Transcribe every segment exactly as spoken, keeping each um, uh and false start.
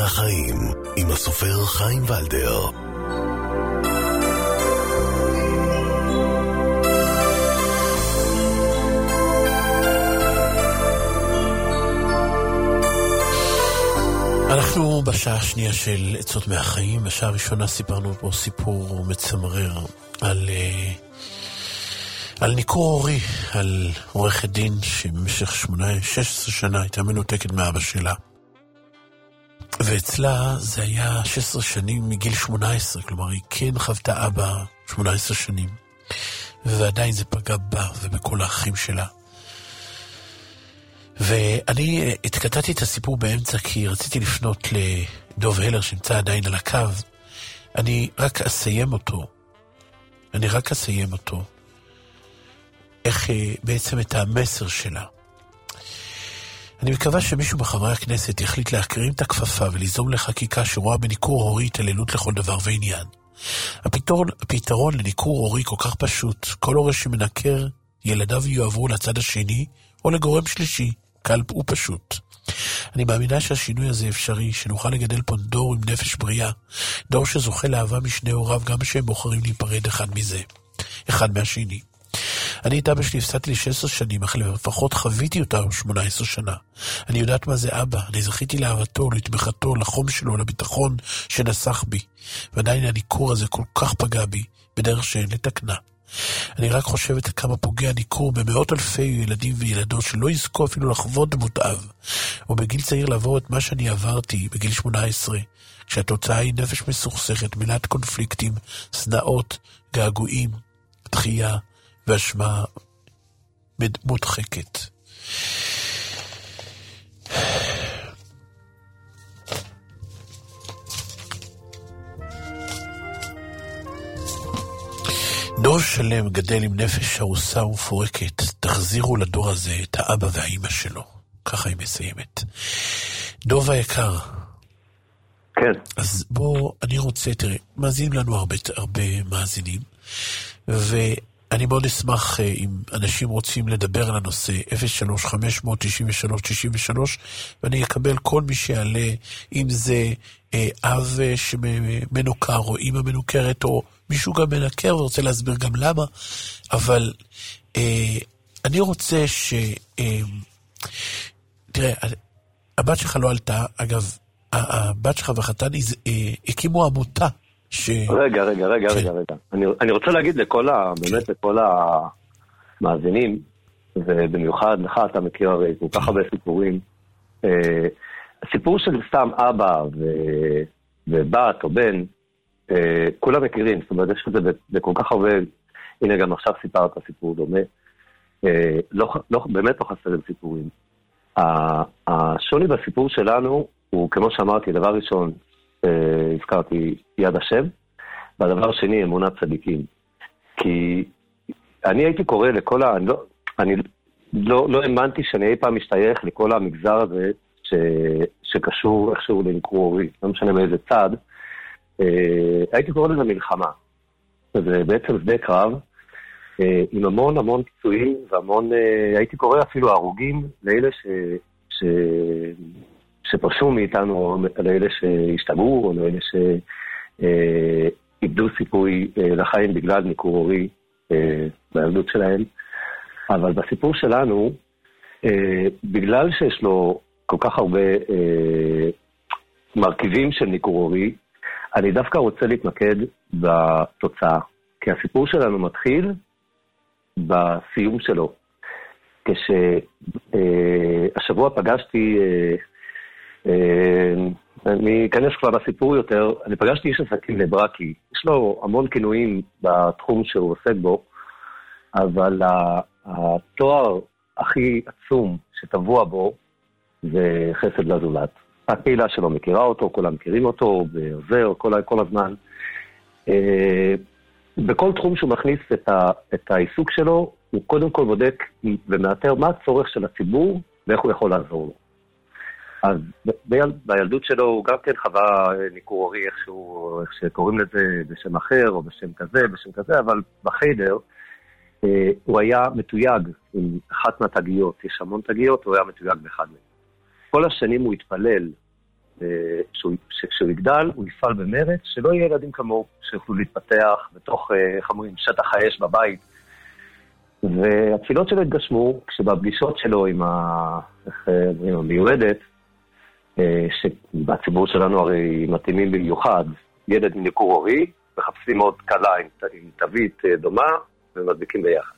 מהחיים עם הסופר חיים ולדר. אנחנו בשעה השנייה של עצות מהחיים. בשעה הראשונה סיפרנו פה סיפור מצמרר על על ניכור הורי, על עורכת דין שבמשך שש עשרה שנה הייתה מנותקת מאבא שלה, ואצלה זה היה שש עשרה שנים מגיל שמונה עשרה, כלומר היא כן חוותה אבא שמונה עשרה שנים, ועדיין זה פגע בה ובכל האחים שלה. ואני התקטעתי את הסיפור באמצע כי רציתי לפנות לדוב הלר שנמצא עדיין על הקו. אני רק אסיים אותו אני רק אסיים אותו איך בעצם את המסר שלה. אני מקווה שמישהו מחברי הכנסת יחליט להקרים את הכפפה וליזום לחקיקה שרואה בניכור הורי התעללות לכל דבר ועניין. הפתרון, הפתרון לניכור הורי כל כך פשוט. כל הורה שמנקר ילדיו יועברו לצד השני או לגורם שלישי, קל ופשוט. אני מאמינה שהשינוי הזה אפשרי, שנוכל לגדל פה דור עם נפש בריאה, דור שזוכה לאהבה משני הוריו גם שהם בוחרים להיפרד אחד מזה, אחד מהשני. אני את אבא שלי הפסדתי לי שש עשרה שנים, אך לפחות חוויתי אותה שמונה עשרה שנה. אני יודעת מה זה אבא, אני זכיתי לאהבתו, לתמיכתו, לחום שלו, לביטחון שנסח בי, ועדיין הניכור הזה כל כך פגע בי, בדרך שאין לתקנה. אני רק חושבת כמה פוגע ניכור במאות אלפי ילדים וילדות שלא יזכו אפילו לחוות דמות אב, ובגיל צעיר לעבור את מה שאני עברתי בגיל שמונה עשרה, כשהתוצאה היא נפש מסוכסכת, מילת קונפליקטים, סנאות, געגועים, דחייה ואשמה מודחקת. דור שלם גדל עם נפש הרוסה ומפורקת. תחזירו לדור הזה את האבא והאמא שלו. ככה היא מסיימת. דוב היקר. כן. אז בוא, אני רוצה, תראה, מאזינים לנו הרבה, הרבה מאזינים, ואני מאוד אשמח אם אנשים רוצים לדבר על הנושא, אפס שלוש חמש תשע שלוש תשע שלוש, ואני אקבל כל מי שיעלה, אם זה אה, אב שמנוכר, או אמא מנוכרת, או מישהו גם מנקר ורוצה להסביר גם למה, אבל אה, אני רוצה ש... אה, תראה, הבת שלך לא עלתה, אגב, הבת שלך וחתן אה, הקימו עמותה ש... רגע, רגע, רגע, כן. רגע, רגע. אני, אני רוצה להגיד לכל ה... באמת כן. לכל המאזינים, ובמיוחד לך אתה מכיר הרי כל כך הרבה סיפורים, אה, הסיפור של סתם אבא ו... ובת או בן, Uh, כולם מכירים, זאת אומרת, יש את זה בכל כך הרבה, הנה גם עכשיו סיפרת סיפור דומה, uh, לא, לא, באמת לא חסרים סיפורים. Uh, השוני בסיפור שלנו הוא, כמו שאמרתי, דבר ראשון, uh, הזכרתי יד השם, והדבר שני, אמונת צדיקים. כי אני הייתי קורא לכל ה... אני לא, אני לא, לא האמנתי שאני אי פעם משתייך לכל המגזר הזה, ש, שקשור איכשהו לניכור הורי, לא משנה מאיזה צד, Uh, הייתי קורא לזה מלחמה. זה בעצם שדה קרב, uh, עם המון המון פצועים, והמון, uh, הייתי קורא אפילו הרוגים, לאלה ש, ש, שפרשו מאיתנו, או לאלה שהשתגעו, או לאלה שאיבדו uh, סיכוי uh, לחיים בגלל ניכור הורי uh, בילדות שלהם. אבל בסיפור שלנו, uh, בגלל שיש לו כל כך הרבה uh, מרכיבים של ניכור הורי, אני דווקא רוצה להתמקד בתוצאה, כי הסיפור שלנו מתחיל בסיום שלו. כשהשבוע פגשתי, אני אכנס כבר לסיפור יותר, אני פגשתי איש עסקים לברקי, יש לו המון כינויים בתחום שהוא עוסק בו, אבל התואר הכי עצום שטבוע בו זה חסד לזולת. הקהילה שלו מכירה אותו, כולם מכירים אותו, ועוזר כל, כל הזמן. בכל תחום שהוא מכניס את, ה, את העיסוק שלו, הוא קודם כל בודק ומאתר מה הצורך של הציבור, ואיך הוא יכול לעזור לו. אז ביל, בילדות שלו הוא גם כן חווה ניכור הורי, איכשהו, איך שקוראים לזה בשם אחר, או בשם כזה, בשם כזה, אבל בחדר, הוא היה מתויג עם אחת מהתגיות, יש המון תגיות, הוא היה מתויג באחד מהם. כל השנים הוא התפלל שכשהוא יגדל, הוא יפעל במרץ, שלא יהיה ילדים כמוהו, שיוכלו להתפתח בתוך, איך אומרים, שטח האש בבית. והתפילות שלו התגשמו, כשבפגישות שלו עם המיועדת, שבציבור שלנו הרי מתאימים במיוחד, ילד מניקור הורי, מחפשים עוד קלה עם תווית דומה, ומדביקים ביחד.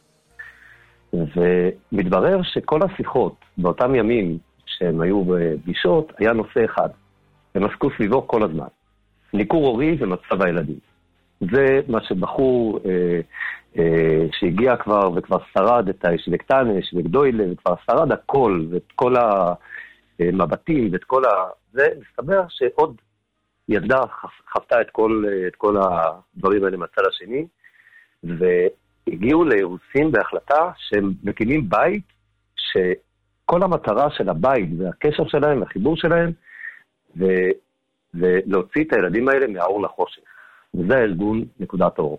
ומתברר שכל השיחות באותם ימים שהם היו בפגישות, היה נושא אחד. הם עסקו סביבו כל הזמן. ניקור הורי ומצב הילדים. זה מה שבחור אה, אה, שהגיע כבר וכבר שרד את הישבקטן, הישבקדוילה, וכבר שרד הכל, ואת כל המבטים, ואת כל ה... זה מסתבר שעוד ילדה חפתה את כל, את כל הדברים האלה מהצד השני, והגיעו לאירוסין בהחלטה שהם מקימים בית, שכל המטרה של הבית והקשר שלהם, החיבור שלהם, ו... ולהוציא את הילדים האלה מהאור לחושך. וזה הארגון נקודת אור.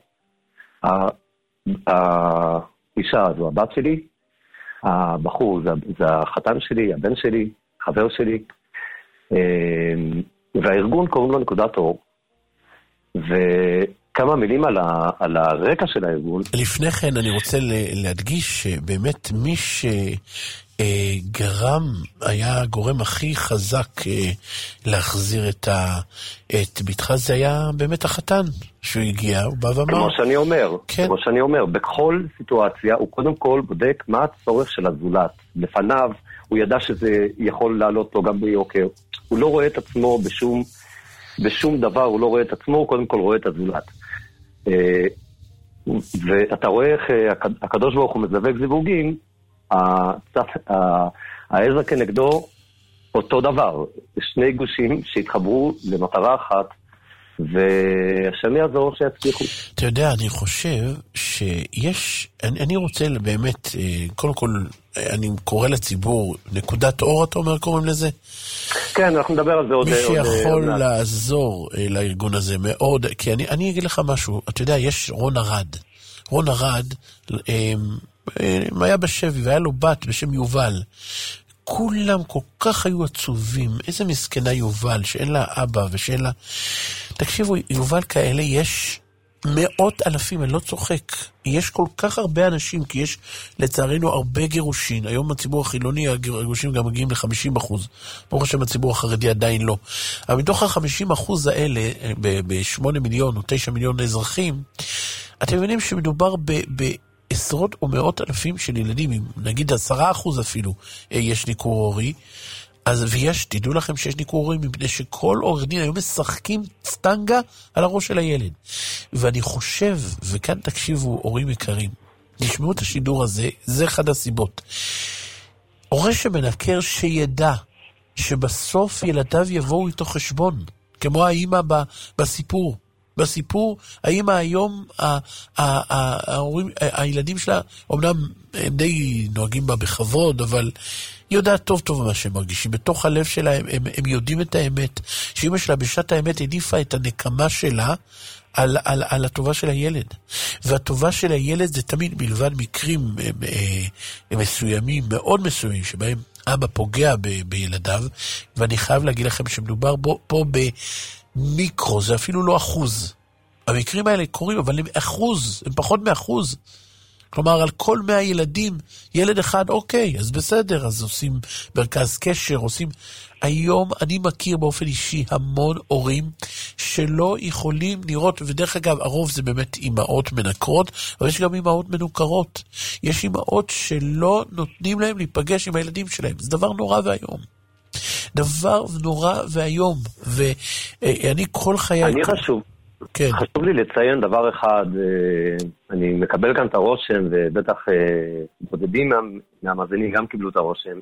האישה הזו, הבת שלי, הבחור זה, זה החתן שלי, הבן שלי, חבר שלי, והארגון קוראים לו נקודת אור. וכמה מילים על, ה, על הרקע של הארגון. לפני כן אני רוצה להדגיש שבאמת מי שגרם, היה הגורם הכי חזק להחזיר את, ה, את ביתך, זה היה באמת החתן שהוא הגיע, הוא בא ואמר. כמו שאני אומר, כן. כמו שאני אומר, בכל סיטואציה הוא קודם כל בודק מה הצורך של הזולת. לפניו הוא ידע שזה יכול לעלות לו גם ביוקר. הוא לא רואה את עצמו בשום, בשום דבר, הוא לא רואה את עצמו, הוא קודם כל רואה את הזולת. ואתה רואה איך הקדוש ברוך הוא מזווק זיווגים, העזר כנגדו אותו דבר, שני גושים שהתחברו למטרה אחת, והשם יעזור שיצליחו. אתה יודע, אני חושב שיש, אני, אני רוצה באמת, קודם כל, אני קורא לציבור, נקודת אור, אתה אומר, קוראים לזה? כן, אנחנו נדבר על זה עוד. מי שיכול עוד לעזור לארגון הזה מאוד, כי אני, אני אגיד לך משהו, אתה יודע, יש רון ארד, רון ארד, היה בשבי, והיה לו בת בשם יובל, כולם כל כך היו עצובים, איזה מסכנה יובל, שאין לה אבא ושאין לה... תקשיבו, יובל כאלה יש מאות אלפים, אני לא צוחק. יש כל כך הרבה אנשים, כי יש לצערנו הרבה גירושין. היום הציבור החילוני, הגירושים גם מגיעים ל-חמישים אחוז. ברוך השם הציבור החרדי עדיין לא. אבל מתוך ה-חמישים אחוז האלה, ב-שמונה מיליון או תשע מיליון אזרחים, אתם מבינים שמדובר ב... ב- עשרות או מאות אלפים של ילדים, נגיד עשרה אחוז אפילו, יש ניכור הורי, אז ויש, תדעו לכם שיש ניכור הורי, מפני שכל עורך דין היום משחקים סטנגה על הראש של הילד. ואני חושב, וכאן תקשיבו, הורים יקרים, נשמעו את השידור הזה, זה אחד הסיבות. הורה שמנקר שידע, שבסוף ילדיו יבואו איתו חשבון, כמו האמא בסיפור, בסיפור, האמא היום, ההורים, הילדים שלה, אומנם הם די נוהגים בה בכבוד, אבל היא יודעת טוב טוב מה שהם מרגישים. בתוך הלב שלהם, הם, הם יודעים את האמת, שאמא שלה בשעת האמת העדיפה את הנקמה שלה על, על, על הטובה של הילד. והטובה של הילד זה תמיד מלבד מקרים הם, הם מסוימים, מאוד מסוימים, שבהם אבא פוגע ב, בילדיו, ואני חייב להגיד לכם שמדובר בו, פה ב... מיקרו, זה אפילו לא אחוז. המקרים האלה קורים, אבל הם אחוז, הם פחות מאחוז. כלומר, על כל מאה ילדים, ילד אחד, אוקיי, אז בסדר, אז עושים מרכז קשר, עושים... היום אני מכיר באופן אישי המון הורים שלא יכולים לראות, ודרך אגב, הרוב זה באמת אימהות מנקרות, אבל יש גם אימהות מנוכרות. יש אימהות שלא נותנים להם להיפגש עם הילדים שלהם. זה דבר נורא והיום. דבר נורא והיום, ואני כל חיי... אני חשוב, כן. חשוב לי לציין דבר אחד, אני מקבל כאן את הרושם, ובטח בודדים מהמאזינים גם קיבלו את הרושם,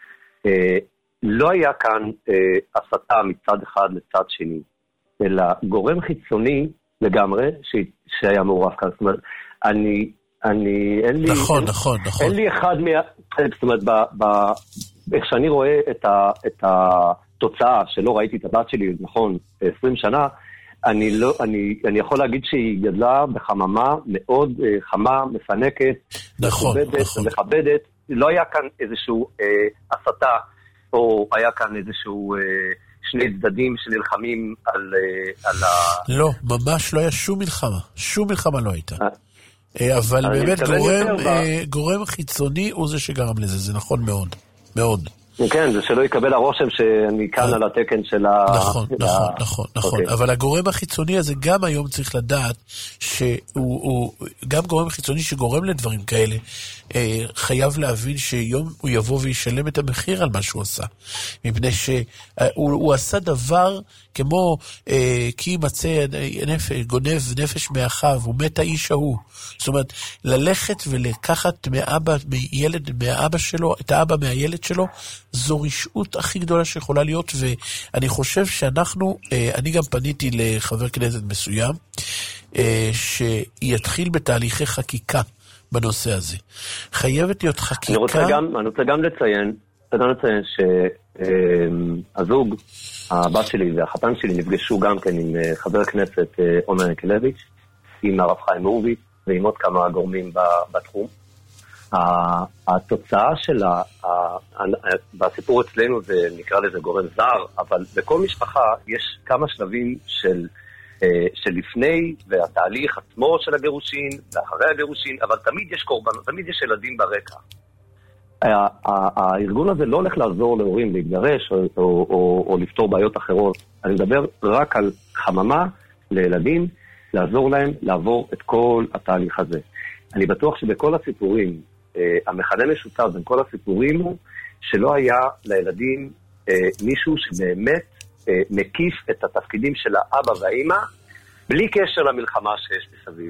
לא היה כאן הסתה מצד אחד לצד שני, אלא גורם חיצוני לגמרי שהיה מעורב כאן, זאת אומרת, אני, אני, אין לי... נכון, נכון, נכון. אין לי אחד מה... זאת אומרת, ב... ב איך שאני רואה את, ה, את התוצאה שלא ראיתי את הבת שלי, נכון, עשרים שנה, אני, לא, אני, אני יכול להגיד שהיא גדלה בחממה מאוד חמה, מפנקת, נכון, מכובדת, נכון. מכבדת. לא היה כאן איזשהו אה, הסתה, או היה כאן איזשהו אה, שני צדדים שנלחמים על, על ה... לא, ממש לא היה שום מלחמה. שום מלחמה לא הייתה. אבל באמת גורם, גורם חיצוני הוא זה שגרם לזה, זה נכון מאוד. מאוד. כן, זה שלא יקבל הרושם שאני כאן על התקן של ה... נכון, נכון, נכון, נכון. אבל הגורם החיצוני הזה גם היום צריך לדעת שהוא גם גורם חיצוני שגורם לדברים כאלה, חייב להבין שיום הוא יבוא וישלם את המחיר על מה שהוא עשה. מפני שהוא עשה דבר כמו כי ימצא גונב נפש מאחיו, הוא מת האיש ההוא. זאת אומרת, ללכת ולקחת מאבא, מילד, מאבא שלו, את האבא מהילד שלו, זו רשעות הכי גדולה שיכולה להיות, ואני חושב שאנחנו, אני גם פניתי לחבר כנסת מסוים, שיתחיל בתהליכי חקיקה בנושא הזה. חייבת להיות חקיקה... אני רוצה גם, אני רוצה גם לציין, אני רוצה לציין שהזוג, הבת שלי והחתן שלי נפגשו גם כן עם חבר הכנסת עומר יקלביץ', עם הרב חיים הורוביץ, ועם עוד כמה גורמים בתחום. התוצאה של ה... בסיפור אצלנו זה נקרא לזה גורם זר, אבל בכל משפחה יש כמה שלבים של, של לפני והתהליך עצמו של הגירושין ואחרי הגירושין, אבל תמיד יש קורבן, תמיד יש ילדים ברקע. הארגון הזה לא הולך לעזור להורים להתגרש או, או, או, או לפתור בעיות אחרות. אני מדבר רק על חממה לילדים, לעזור להם לעבור את כל התהליך הזה. אני בטוח שבכל הסיפורים, המכנה משותף בין כל הסיפורים הוא שלא היה לילדים מישהו שבאמת מקיף את התפקידים של האבא והאמא, בלי קשר למלחמה שיש מסביב.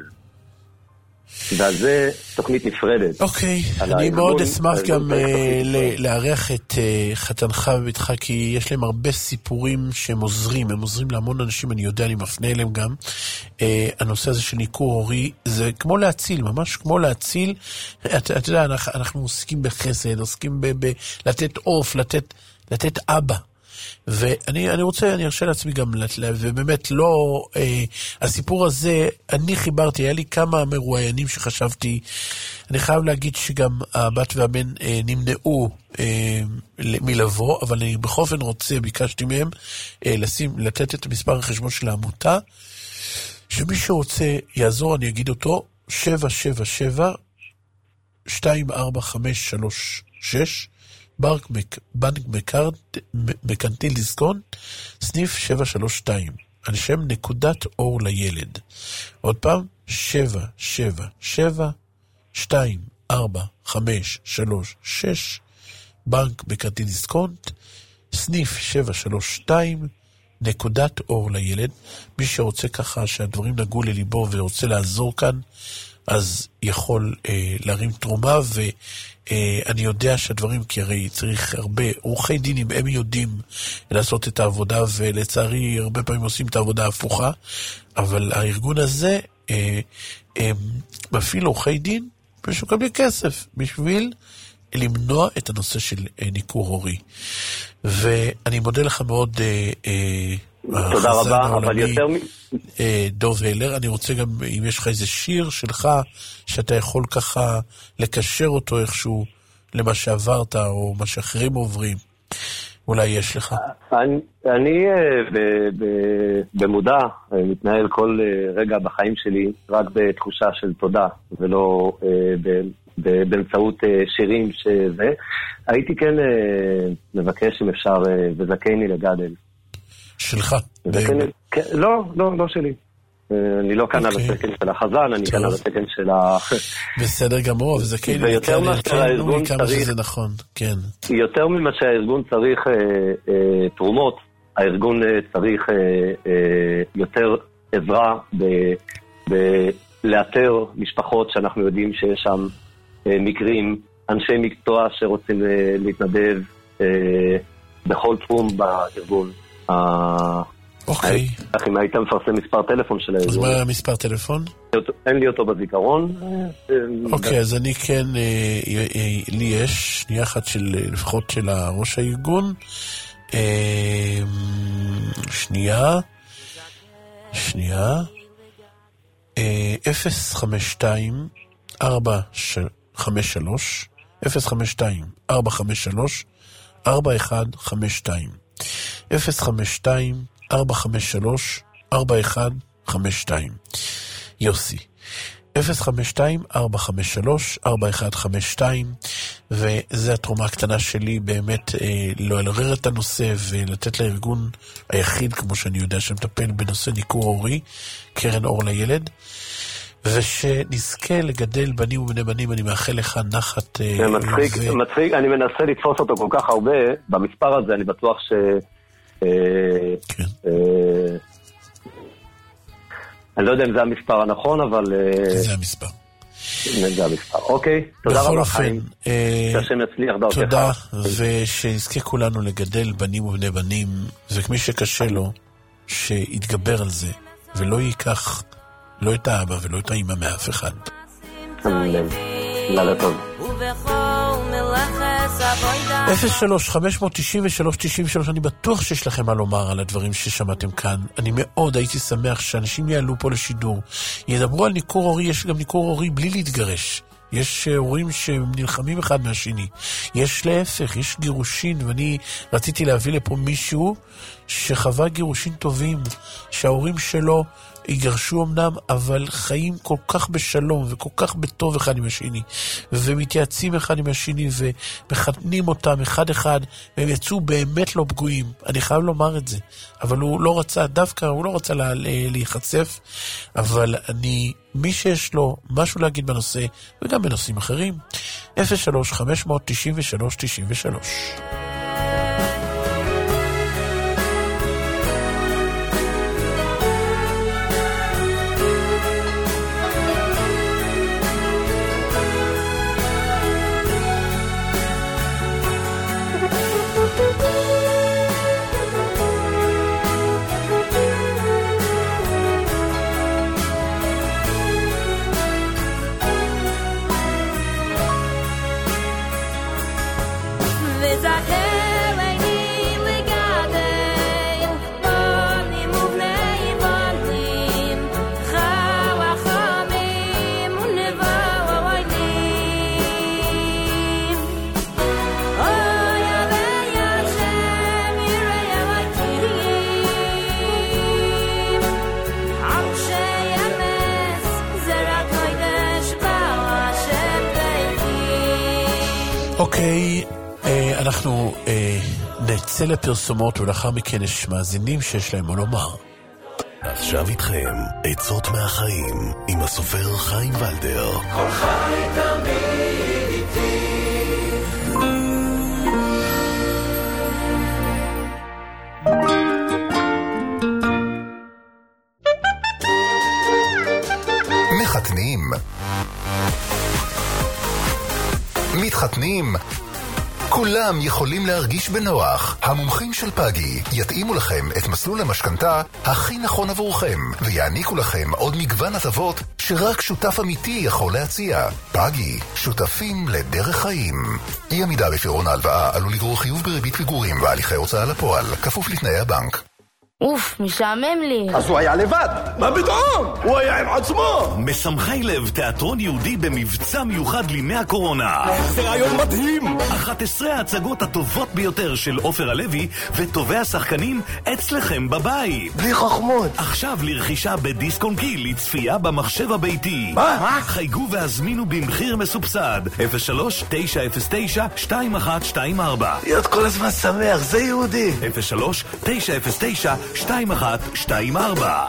ועל זה תוכנית נפרדת. אוקיי, אני מאוד אשמח גם לארח את חתנך וביתך, כי יש להם הרבה סיפורים שהם עוזרים, הם עוזרים להמון אנשים, אני יודע, אני מפנה אליהם גם. הנושא הזה של ניכור הורי, זה כמו להציל, ממש כמו להציל. אתה יודע, אנחנו עוסקים בחסד, עוסקים בלתת עוף, לתת אבא. ואני אני רוצה, אני ארשה לעצמי גם, ובאמת לא, אה, הסיפור הזה, אני חיברתי, היה לי כמה מרואיינים שחשבתי, אני חייב להגיד שגם הבת והבן אה, נמנעו אה, מלבוא, אבל אני בכל אופן רוצה, ביקשתי מהם, אה, לשים, לתת את המספר החשבון של העמותה, שמי שרוצה יעזור, אני אגיד אותו, שבע שבע שבע, שתיים ארבע חמש שלוש שש, בנק, בנק מקנטיל דיסקונט, סניף שבע שלוש שתיים, על שם נקודת אור לילד. עוד פעם, שבע שבע שבע, שתיים ארבע חמש שלוש שש, בנק מקנטיל דיסקונט, סניף שבע שלוש שתיים, נקודת אור לילד. מי שרוצה ככה שהדברים נגעו לליבו ורוצה לעזור כאן, אז יכול אה, להרים תרומה, ואני יודע שהדברים, כי הרי צריך הרבה, עורכי דינים, הם יודעים לעשות את העבודה, ולצערי הרבה פעמים עושים את העבודה ההפוכה, אבל הארגון הזה אה, אה, מפעיל עורכי דין, ושוקבל כסף, בשביל למנוע את הנושא של אה, ניכור הורי. ואני מודה לך מאוד, אה, אה, תודה רבה, אבל יותר... דוב הלר, אני רוצה גם, אם יש לך איזה שיר שלך, שאתה יכול ככה לקשר אותו איכשהו למה שעברת, או מה שאחרים עוברים, אולי יש לך. אני, אני במודע מתנהל כל רגע בחיים שלי, רק בתחושה של תודה, ולא באמצעות שירים שזה. הייתי כן מבקש אם אפשר, וזכני לגדל. שלך? לא, לא, לא שלי. אני לא כאן על התקן של החזן, אני כאן על התקן של ה... בסדר גמור, וזה כאילו... ויותר מה שהארגון צריך... נכון, כן. יותר ממה שהארגון צריך תרומות, הארגון צריך יותר עזרה לאתר משפחות שאנחנו יודעים שיש שם מקרים, אנשי מקצוע שרוצים להתנדב בכל תחום בארגון. אוקיי. אם היית מפרסם מספר טלפון של הארגון. אז מה המספר טלפון? אין לי אותו בזיכרון. אוקיי, אז אני כן, לי יש, שנייה אחת של, לפחות של ראש הארגון. שנייה. שנייה. אפס חמש שתיים ארבע חמש שלוש אפס חמש שתיים ארבע חמש שלוש ארבע אחת חמש שתיים. אפס חמש שתיים ארבע חמש שלוש ארבע אחד חמש שתיים. יוסי, אפס חמש שתיים ארבע חמש שלוש ארבע אחד חמש שתיים, וזה התרומה הקטנה שלי באמת אה, לא לעורר את הנושא ולתת לארגון היחיד, כמו שאני יודע, שמטפל בנושא ניכור הורי, קרן אור לילד, ושנזכה לגדל בנים ובני בנים. אני מאחל לך נחת. זה מצחיק, ו... מצחיק, אני מנסה לתפוס אותו כל כך הרבה, במספר הזה אני בטוח ש... כן. אה, אני לא יודע אם זה המספר הנכון, אבל... זה המספר. זה המספר, אוקיי. תודה רבה, חיים. שהשם יצליח דרכך. תודה, ושנזכה כולנו לגדל בנים ובני בנים, וכמי שקשה לו, שיתגבר על זה, ולא ייקח לא את האבא ולא את האמא מאף אחד. אמן. לילה טוב. אפס שלוש חמש תשע שלוש תשע שלוש. אני בטוח שיש לכם מה לומר על הדברים ששמעתם כאן. אני מאוד הייתי שמח שאנשים יעלו פה לשידור, ידברו על ניכור הורי. יש גם ניכור הורי בלי להתגרש, יש הורים שנלחמים אחד מהשני, יש להפך, יש גירושין, ואני רציתי להביא לפה מישהו שחווה גירושין טובים, שההורים שלו יגרשו אמנם, אבל חיים כל כך בשלום וכל כך בטוב אחד עם השני, ומתייעצים אחד עם השני ומחתנים אותם אחד אחד, והם יצאו באמת לא פגועים. אני חייב לומר את זה, אבל הוא לא רצה, דווקא הוא לא רצה לה, להיחשף. אבל אני, מי שיש לו משהו להגיד בנושא וגם בנושאים אחרים, אפס שלוש חמש תשע שלוש תשע שלוש. אוקיי, אנחנו נצא לפרסומות ולאחר מכן יש מאזינים שיש להם מה לומר. עכשיו איתכם עצות מהחיים עם הסופר חיים ולדר. כל חי תמיד איתי. מחתנים, מתחתנים, כולם יכולים להרגיש בנוח. המומחים של פאגי יתאימו לכם את מסלול המשכנתה הכי נכון עבורכם, ויעניקו לכם עוד מגוון הטבות שרק שותף אמיתי יכול להציע. פאגי, שותפים לדרך חיים. אי עמידה בפירעון ההלוואה עלול לגרור חיוב בריבית פיגורים והליכי הוצאה לפועל, כפוף לתנאי הבנק. אוף, משעמם לי. אז הוא היה לבד. מה פתאום? הוא היה עם עצמו. משמחי לב, תיאטרון יהודי במבצע מיוחד לימי הקורונה. זה רעיון מדהים. אחת עשרה ההצגות הטובות ביותר של עופר הלוי וטובי השחקנים אצלכם בבית. בלי חוכמות. עכשיו לרכישה בדיסקונט גיל לצפייה במחשב הביתי. מה? חייגו והזמינו במחיר מסובסד. אפס שלוש תשע אפס תשע שתיים אחת שתיים ארבע. להיות כל הזמן שמח, זה יהודי. אפס שלוש תשע אפס תשע שתיים אחת שתיים ארבע.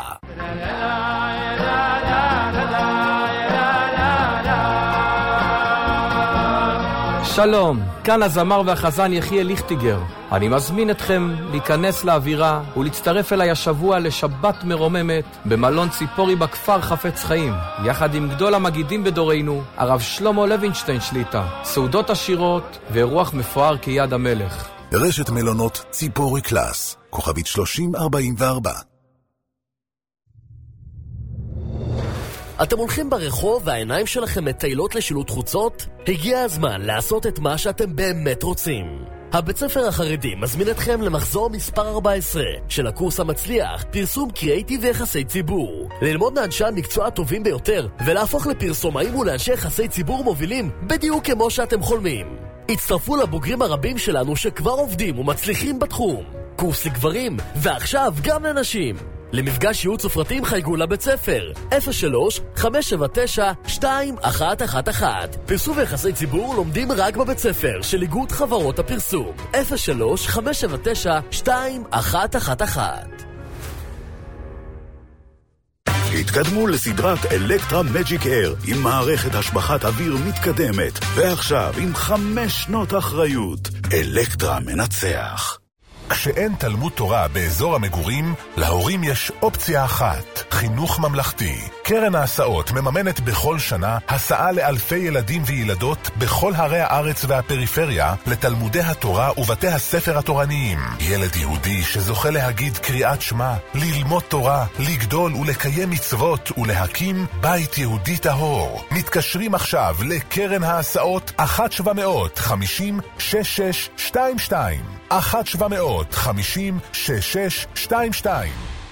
שלום, כאן הזמר והחזן יחיאל ליכטיגר. אני מזמין אתכם להיכנס לאווירה ולהצטרף אליי השבוע לשבת מרוממת במלון ציפורי בכפר חפץ חיים, יחד עם גדול המגידים בדורנו, הרב שלמה לוינשטיין שליטה, סעודות עשירות ואירוח מפואר כיד המלך. רשת מלונות ציפורי קלאס, כוכבית שלושים ארבעים וארבע. אתם הולכים ברחוב והעיניים שלכם מטיילות לשילוט חוצות? הגיע הזמן לעשות את מה שאתם באמת רוצים. הבית ספר החרדי מזמין אתכם למחזור מספר ארבע עשרה של הקורס המצליח, פרסום קריאיטיב ויחסי ציבור. ללמוד מאנשי המקצוע הטובים ביותר ולהפוך לפרסומאים ולאנשי יחסי ציבור מובילים בדיוק כמו שאתם חולמים. הצטרפו לבוגרים הרבים שלנו שכבר עובדים ומצליחים בתחום. קורס לגברים, ועכשיו גם לנשים. למפגש ייעוץ ופרטים חייגו לבית ספר אפס שלוש חמש שבע תשע שתיים אחת אחת אחת. פרסום ויחסי ציבור לומדים רק בבית ספר של איגוד חברות הפרסום אפס שלוש חמש שבע תשע שתיים אחת אחת אחת. התקדמו לסדרת אלקטרה מג'יק אייר עם מערכת השבחת אוויר מתקדמת, ועכשיו עם חמש שנות אחריות. אלקטרה מנצח. כשאין תלמוד תורה באזור המגורים, להורים יש אופציה אחת, חינוך ממלכתי. קרן ההסעות מממנת בכל שנה הסעה לאלפי ילדים וילדות בכל הרי הארץ והפריפריה לתלמודי התורה ובתי הספר התורניים. ילד יהודי שזוכה להגיד קריאת שמע, ללמוד תורה, לגדול ולקיים מצוות ולהקים בית יהודי טהור. מתקשרים עכשיו לקרן ההסעות אחת שבע מאות חמישים שש שש שתיים שתיים אחת שבע מאות חמישים שש שש שתיים שתיים.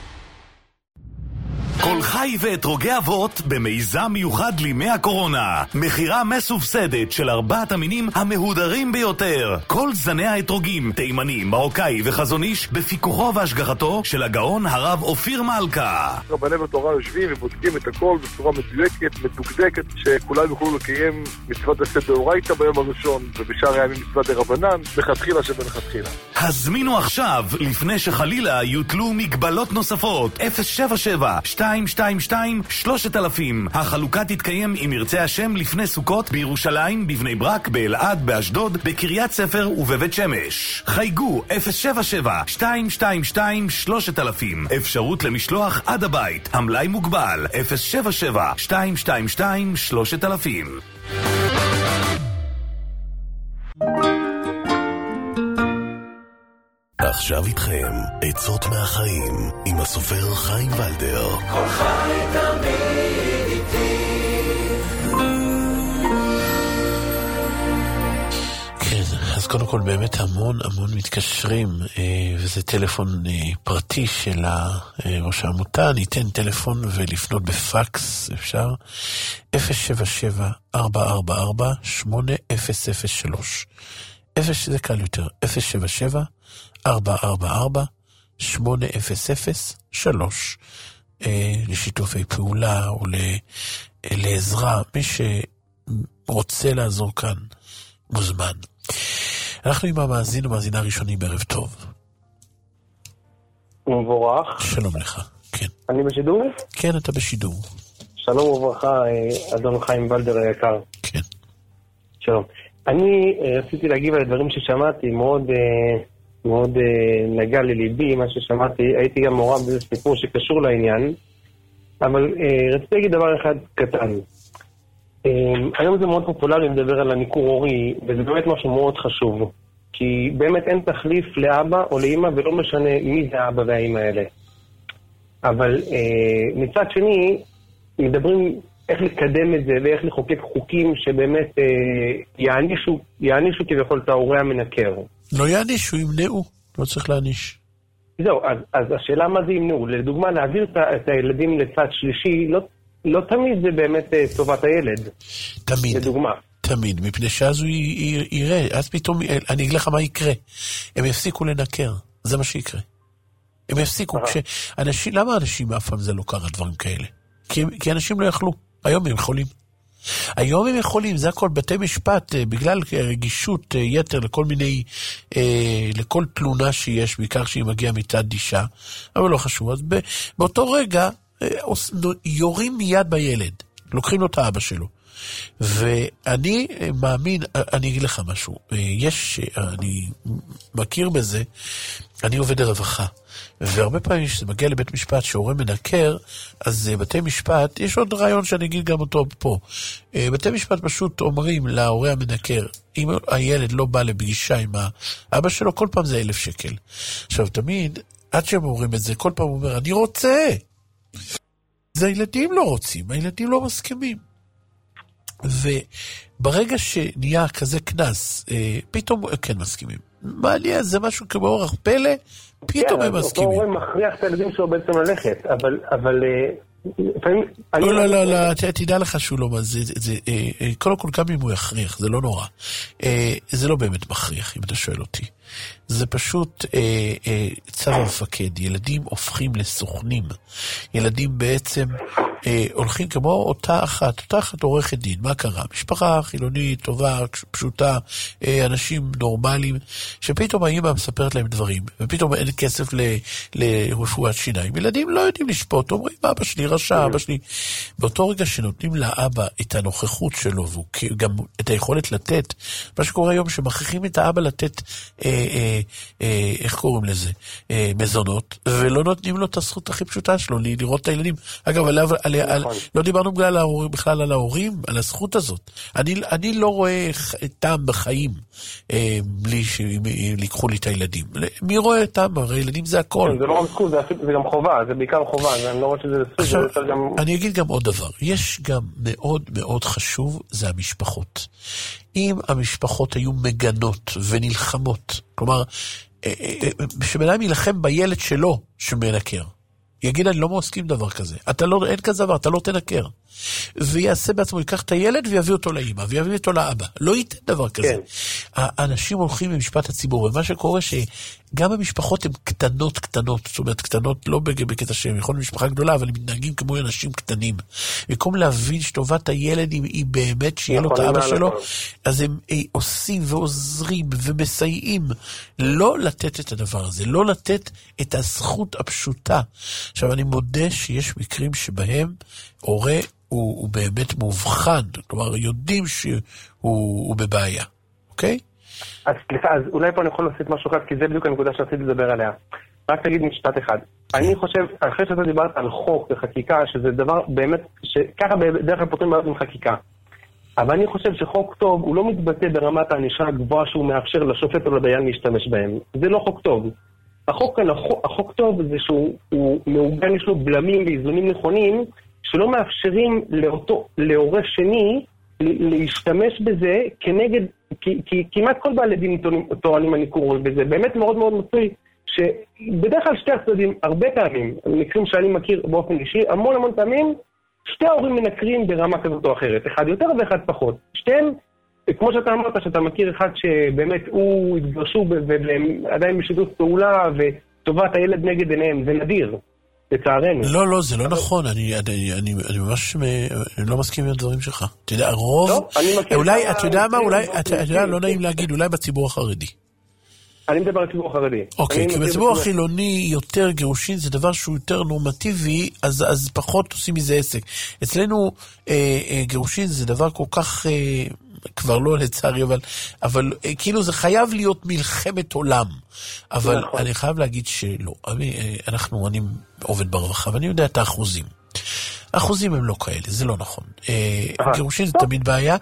כל חי ואתרוגי אבות במיזם מיוחד לימי הקורונה. מחירה מסובסדת של ארבעת המינים המהודרים ביותר. כל זני האתרוגים, תימני, מרוקאי וחזון איש בפיקוחו והשגחתו של הגאון הרב אופיר מלכה. רבני בתורה יושבים ובודקים את הכל בצורה מדויקת, מדוקדקת, שכולם יוכלו לקיים מצוות עשה דאורייתא ביום הראשון, ובשאר הימים מצוות דרבנן, בכתחילה שבכתחילה. הזמינו עכשיו, לפני שחלילה יוטלו מגבלות נוספות. אפס שבע שבע שתיים שתיים שתיים שלושת אלפים. החלוקה תתקיים אם ירצה השם לפני סוכות בירושלים, בבני ברק, באלעד, באשדוד, בקריית ספר ובבית שמש. חייגו אפס שבע שבע שתיים שתיים שתיים שלושת אלפים. אפשרות למשלוח עד הבית. המלאי מוגבל. אפס שבע שבע שתיים שתיים שתיים שלושת אלפים. עכשיו איתכם עצות מהחיים עם הסופר חיים ולדר. כל חי תמיד איתי. כן, אז קודם כל באמת המון המון מתקשרים, וזה טלפון פרטי של ראש העמותה. ניתן טלפון ולפנות בפקס, אפשר אפס שבע שבע ארבע ארבע ארבע שמונה אפס אפס שלוש. אפס, זה קל יותר, אפס שבע שבע ארבע ארבע ארבע שמונה אפס אפס שלוש. אה, לשיתופי פעולה או לעזרה, מי שרוצה לעזור כאן מוזמן. אנחנו עם המאזין ומאזינה הראשונים. בערב טוב. מבורך. שלום לך. כן. אני בשידור? כן, אתה בשידור. שלום וברכה, אדון חיים ולדר היקר. כן. שלום. אני רציתי להגיב על הדברים ששמעתי, מאוד מאוד נגע לליבי מה ששמעתי. הייתי גם מעורב בזה סיפור שקשור לעניין, אבל רציתי להגיד דבר אחד קטן. היום זה מאוד פופולרי לדבר על הניכור הורי, וזה באמת משהו מאוד חשוב, כי באמת אין תחליף לאבא או לאמא, ולא משנה מי זה האבא והאמא האלה. אבל מצד שני מדברים איך לקדם את זה ואיך לחוקק חוקים שבאמת אה, יענישו, יענישו כביכול את ההורה המנקר. לא יענישו, ימנעו. לא צריך להעניש. זהו, אז, אז השאלה מה זה ימנעו? לדוגמה, להעביר את, את הילדים לצד שלישי, לא, לא תמיד זה באמת אה, טובת הילד. תמיד. לדוגמה. תמיד, מפני שאז הוא י, י, יראה, אז פתאום, אני אגיד לך מה יקרה. הם יפסיקו לנקר, זה מה שיקרה. הם יפסיקו, כשאנשים, למה אנשים אף פעם זה לא קרה דברים כאלה? כי, כי אנשים לא יכלו. היום הם יכולים. היום הם יכולים, זה הכל בתי משפט, בגלל רגישות יתר לכל מיני, לכל תלונה שיש, בעיקר שהיא מגיעה מצד אישה, אבל לא חשוב. אז באותו רגע, יורים מיד בילד, לוקחים לו את האבא שלו. ואני מאמין, אני אגיד לך משהו, יש, אני מכיר בזה, אני עובד הרווחה, והרבה פעמים כשזה מגיע לבית משפט שההורה מנקר, אז בתי משפט, יש עוד רעיון שאני אגיד גם אותו פה, בתי משפט פשוט אומרים להורה המנקר, אם הילד לא בא לפגישה עם האבא שלו, כל פעם זה אלף שקל. עכשיו תמיד, עד שהם אומרים את זה, כל פעם הוא אומר, אני רוצה. זה הילדים לא רוצים, הילדים לא מסכימים. וברגע שנהיה כזה כנס, פתאום כן מסכימים. מה לי, זה משהו כמו אורח פלא, פתאום הם מסכימים. אותו הורה מכריח את הילדים שלו בעצם ללכת, אבל... לא, לא, לא, לא, תדע לך שהוא לא... קודם כל, גם אם הוא יכריח, זה לא נורא. זה לא באמת מכריח, אם אתה שואל אותי. זה פשוט אה, אה, צו המפקד. ילדים הופכים לסוכנים. ילדים בעצם אה, הולכים כמו אותה אחת, אותה אחת עורכת דין. מה קרה? משפחה חילונית, טובה, פשוטה, אה, אנשים נורמליים, שפתאום האמא מספרת להם דברים, ופתאום אין כסף ל, לרפואת שיניים. ילדים לא יודעים לשפוט, אומרים, אבא שלי רשע, אבא שלי. באותו רגע שנותנים לאבא את הנוכחות שלו, וגם את היכולת לתת, מה שקורה היום שמכריחים את האבא לתת, אה, אה, אה, איך קוראים לזה, אה, מזונות, ולא נותנים לו את הזכות הכי פשוטה שלו, לראות את הילדים. אגב, על, על, על, לא דיברנו בכלל, בכלל על ההורים, על הזכות הזאת. אני, אני לא רואה טעם בחיים, אה, בלי שיקחו לי את הילדים. מי רואה טעם? הרי ילדים זה הכל. זה לא רק זכות, זה, זה גם חובה, זה בעיקר חובה, אני לא רואה שזה זכות, זה יותר גם... אני אגיד גם עוד דבר, יש גם מאוד מאוד חשוב, זה המשפחות. אם המשפחות היו מגנות ונלחמות, כלומר, שבנאדם ילחם בילד שלו שמנקר, יגיד, אני לא מסכים דבר כזה, אתה לא, אין כזה דבר, אתה לא תנקר, ויעשה בעצמו, ייקח את הילד ויביא אותו לאמא, ויביא אותו לאבא, לא ייתן דבר כזה. כן. האנשים הולכים במשפט הציבור, ומה שקורה שגם המשפחות הן קטנות קטנות, זאת אומרת קטנות לא בקטע שהם יכולים משפחה גדולה, אבל הם מתנהגים כמו אנשים קטנים, במקום להבין שטובת הילד היא, היא באמת שיהיה לו את האבא שלו, אז הם אי, עושים ועוזרים ומסייעים, לא לתת את הדבר הזה, לא לתת את הזכות הפשוטה. עכשיו אני מודה שיש מקרים שבהם הורה הוא, הוא באמת מובחן, כלומר יודעים שהוא הוא בבעיה, אוקיי? אז סליחה, אז אולי פה אני יכול להוסיף משהו אחד, כי זה בדיוק הנקודה שרציתי לדבר עליה. רק תגיד משפט אחד. אני חושב, אחרי שאתה דיברת על חוק וחקיקה, שזה דבר באמת, שככה בדרך כלל פותרים בעיות עם חקיקה. אבל אני חושב שחוק טוב, הוא לא מתבטא ברמת הענישה הגבוהה שהוא מאפשר לשופט או לדיין להשתמש בהם. זה לא חוק טוב. החוק כאן, החוק, החוק טוב זה שהוא מעוגן, יש לו בלמים ואיזונים נכונים, שלא מאפשרים לאותו, להורה שני, להשתמש בזה כנגד, כי, כי כמעט כל בעלי דין טוענים הניכור, וזה באמת מאוד מאוד מצוי, שבדרך כלל שתי הצדדים, הרבה פעמים, מקרים שאני מכיר באופן אישי, המון המון פעמים, שתי ההורים מנקרים ברמה כזאת או אחרת, אחד יותר ואחד פחות. שתיהם, כמו שאתה אמרת, שאתה מכיר אחד שבאמת הוא התגרשו והם עדיין בשיתוף פעולה, וטובת הילד נגד עיניהם, זה נדיר. לצערנו. לא, לא, זה לא נכון. אני, אני, אני, אני ממש לא מסכים עם הדברים שלך. אתה יודע, הרוב, אולי, אתה יודע מה, אולי, אתה יודע, לא נעים להגיד, אולי בציבור החרדי. אני מדבר על ציבור החרדי. אוקיי, כי בציבור החילוני יותר גירושין, זה דבר שהוא יותר נורמטיבי, אז, אז פחות עושים מזה עסק. אצלנו אה, אה, גירושין זה דבר כל כך, אה, כבר לא לצערי, אבל, אבל אה, כאילו זה חייב להיות מלחמת עולם. אבל נכון. אני חייב להגיד שלא. אני, אנחנו, אני עובד ברווחה, ואני יודע את האחוזים. האחוזים הם לא כאלה, זה לא נכון. גירושין זה תמיד בעיה,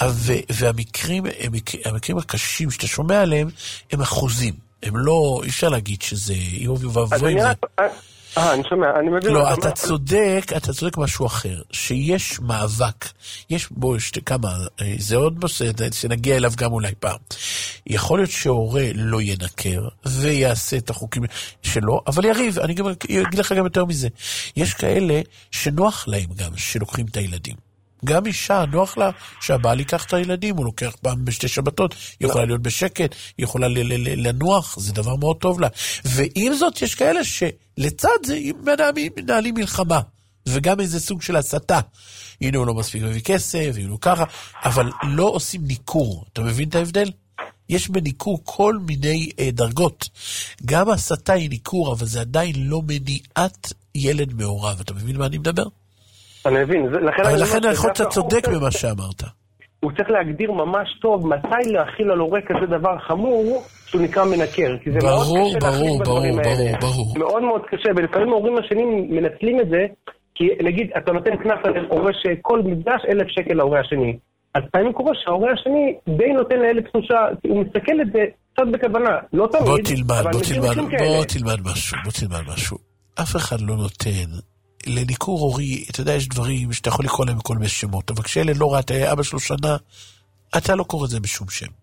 והמקרים, המקרים הקשים שאתה שומע עליהם, הם אחוזים. הם לא, אי אפשר להגיד שזה, איוב ובואי זה. אה, אני שומע, אני מבין. לא, אתה צודק, אתה צודק משהו אחר, שיש מאבק, יש בו כמה, זה עוד נושא, שנגיע אליו גם אולי פעם. יכול להיות שההורה לא ינקר, ויעשה את החוקים שלו, אבל יריב, אני אגיד לך גם יותר מזה, יש כאלה שנוח להם גם, שלוקחים את הילדים. גם אישה, נוח לה שהבעל ייקח את הילדים, הוא לוקח פעם בשתי שבתות, היא יכולה להיות בשקט, היא יכולה לנוח, זה דבר מאוד טוב לה. ועם זאת, יש כאלה שלצד זה, מנהלים מלחמה, וגם איזה סוג של הסתה. הנה הוא לא מספיק מביא כסף, הנה הוא ככה, אבל לא עושים ניקור. אתה מבין את ההבדל? יש בניקור כל מיני אה, דרגות. גם הסתה היא ניקור, אבל זה עדיין לא מניעת ילד מעורב. אתה מבין מה אני מדבר? אני מבין. אבל לכן יכול להיות שאתה צודק במה שאמרת. הוא צריך להגדיר ממש טוב מתי להכיל על הורה כזה דבר חמור, שהוא נקרא מנקר. כי זה מאוד קשה להכיל בדברים האלה. ברור. מאוד מאוד קשה, ולפעמים ההורים השנים מנצלים את זה, כי נגיד, אתה נותן כנף על הורה שכל מפגש אלף שקל להורה השני. אז פעמים קורה שההורה השני די נותן לילד תחושה, הוא מסתכל את זה קצת בכוונה, לא תמיד. בוא תלמד, בוא תלמד, בוא תלמד משהו, בוא תלמד משהו. אף אחד לא נותן לניקור הורי, אתה יודע, יש דברים שאתה יכול לקרוא להם בכל מיני שמות, אבל כשילד לא ראה את אבא שלו שנה, אתה לא קורא את זה בשום שם.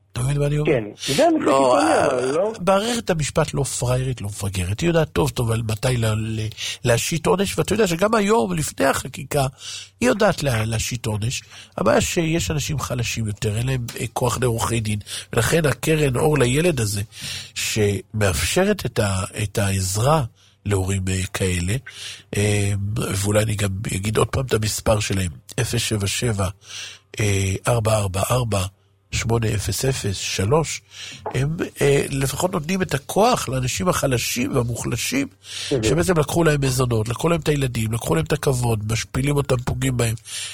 אתה מבין מה אני אומר? כן, זה לא, לא. מערכת המשפט לא פריירית, לא מפגרת. היא יודעת טוב טוב על מתי להשית עונש, ואתה יודע שגם היום, לפני החקיקה, היא יודעת להשית עונש. הבעיה שיש אנשים חלשים יותר, אין להם כוח לעורכי דין, ולכן הקרן אור לילד הזה, שמאפשרת את העזרה להורים כאלה, ואולי אני גם אגיד עוד פעם את המספר שלהם, אפס שבע שבע ארבע ארבע ארבע שמונה אפס אפס שלוש, הם אה, לפחות נותנים את הכוח לאנשים החלשים והמוחלשים, שבעצם לקחו להם מזונות, לקחו להם את הילדים, לקחו להם את הכבוד, משפילים אותם, פוגעים בהם.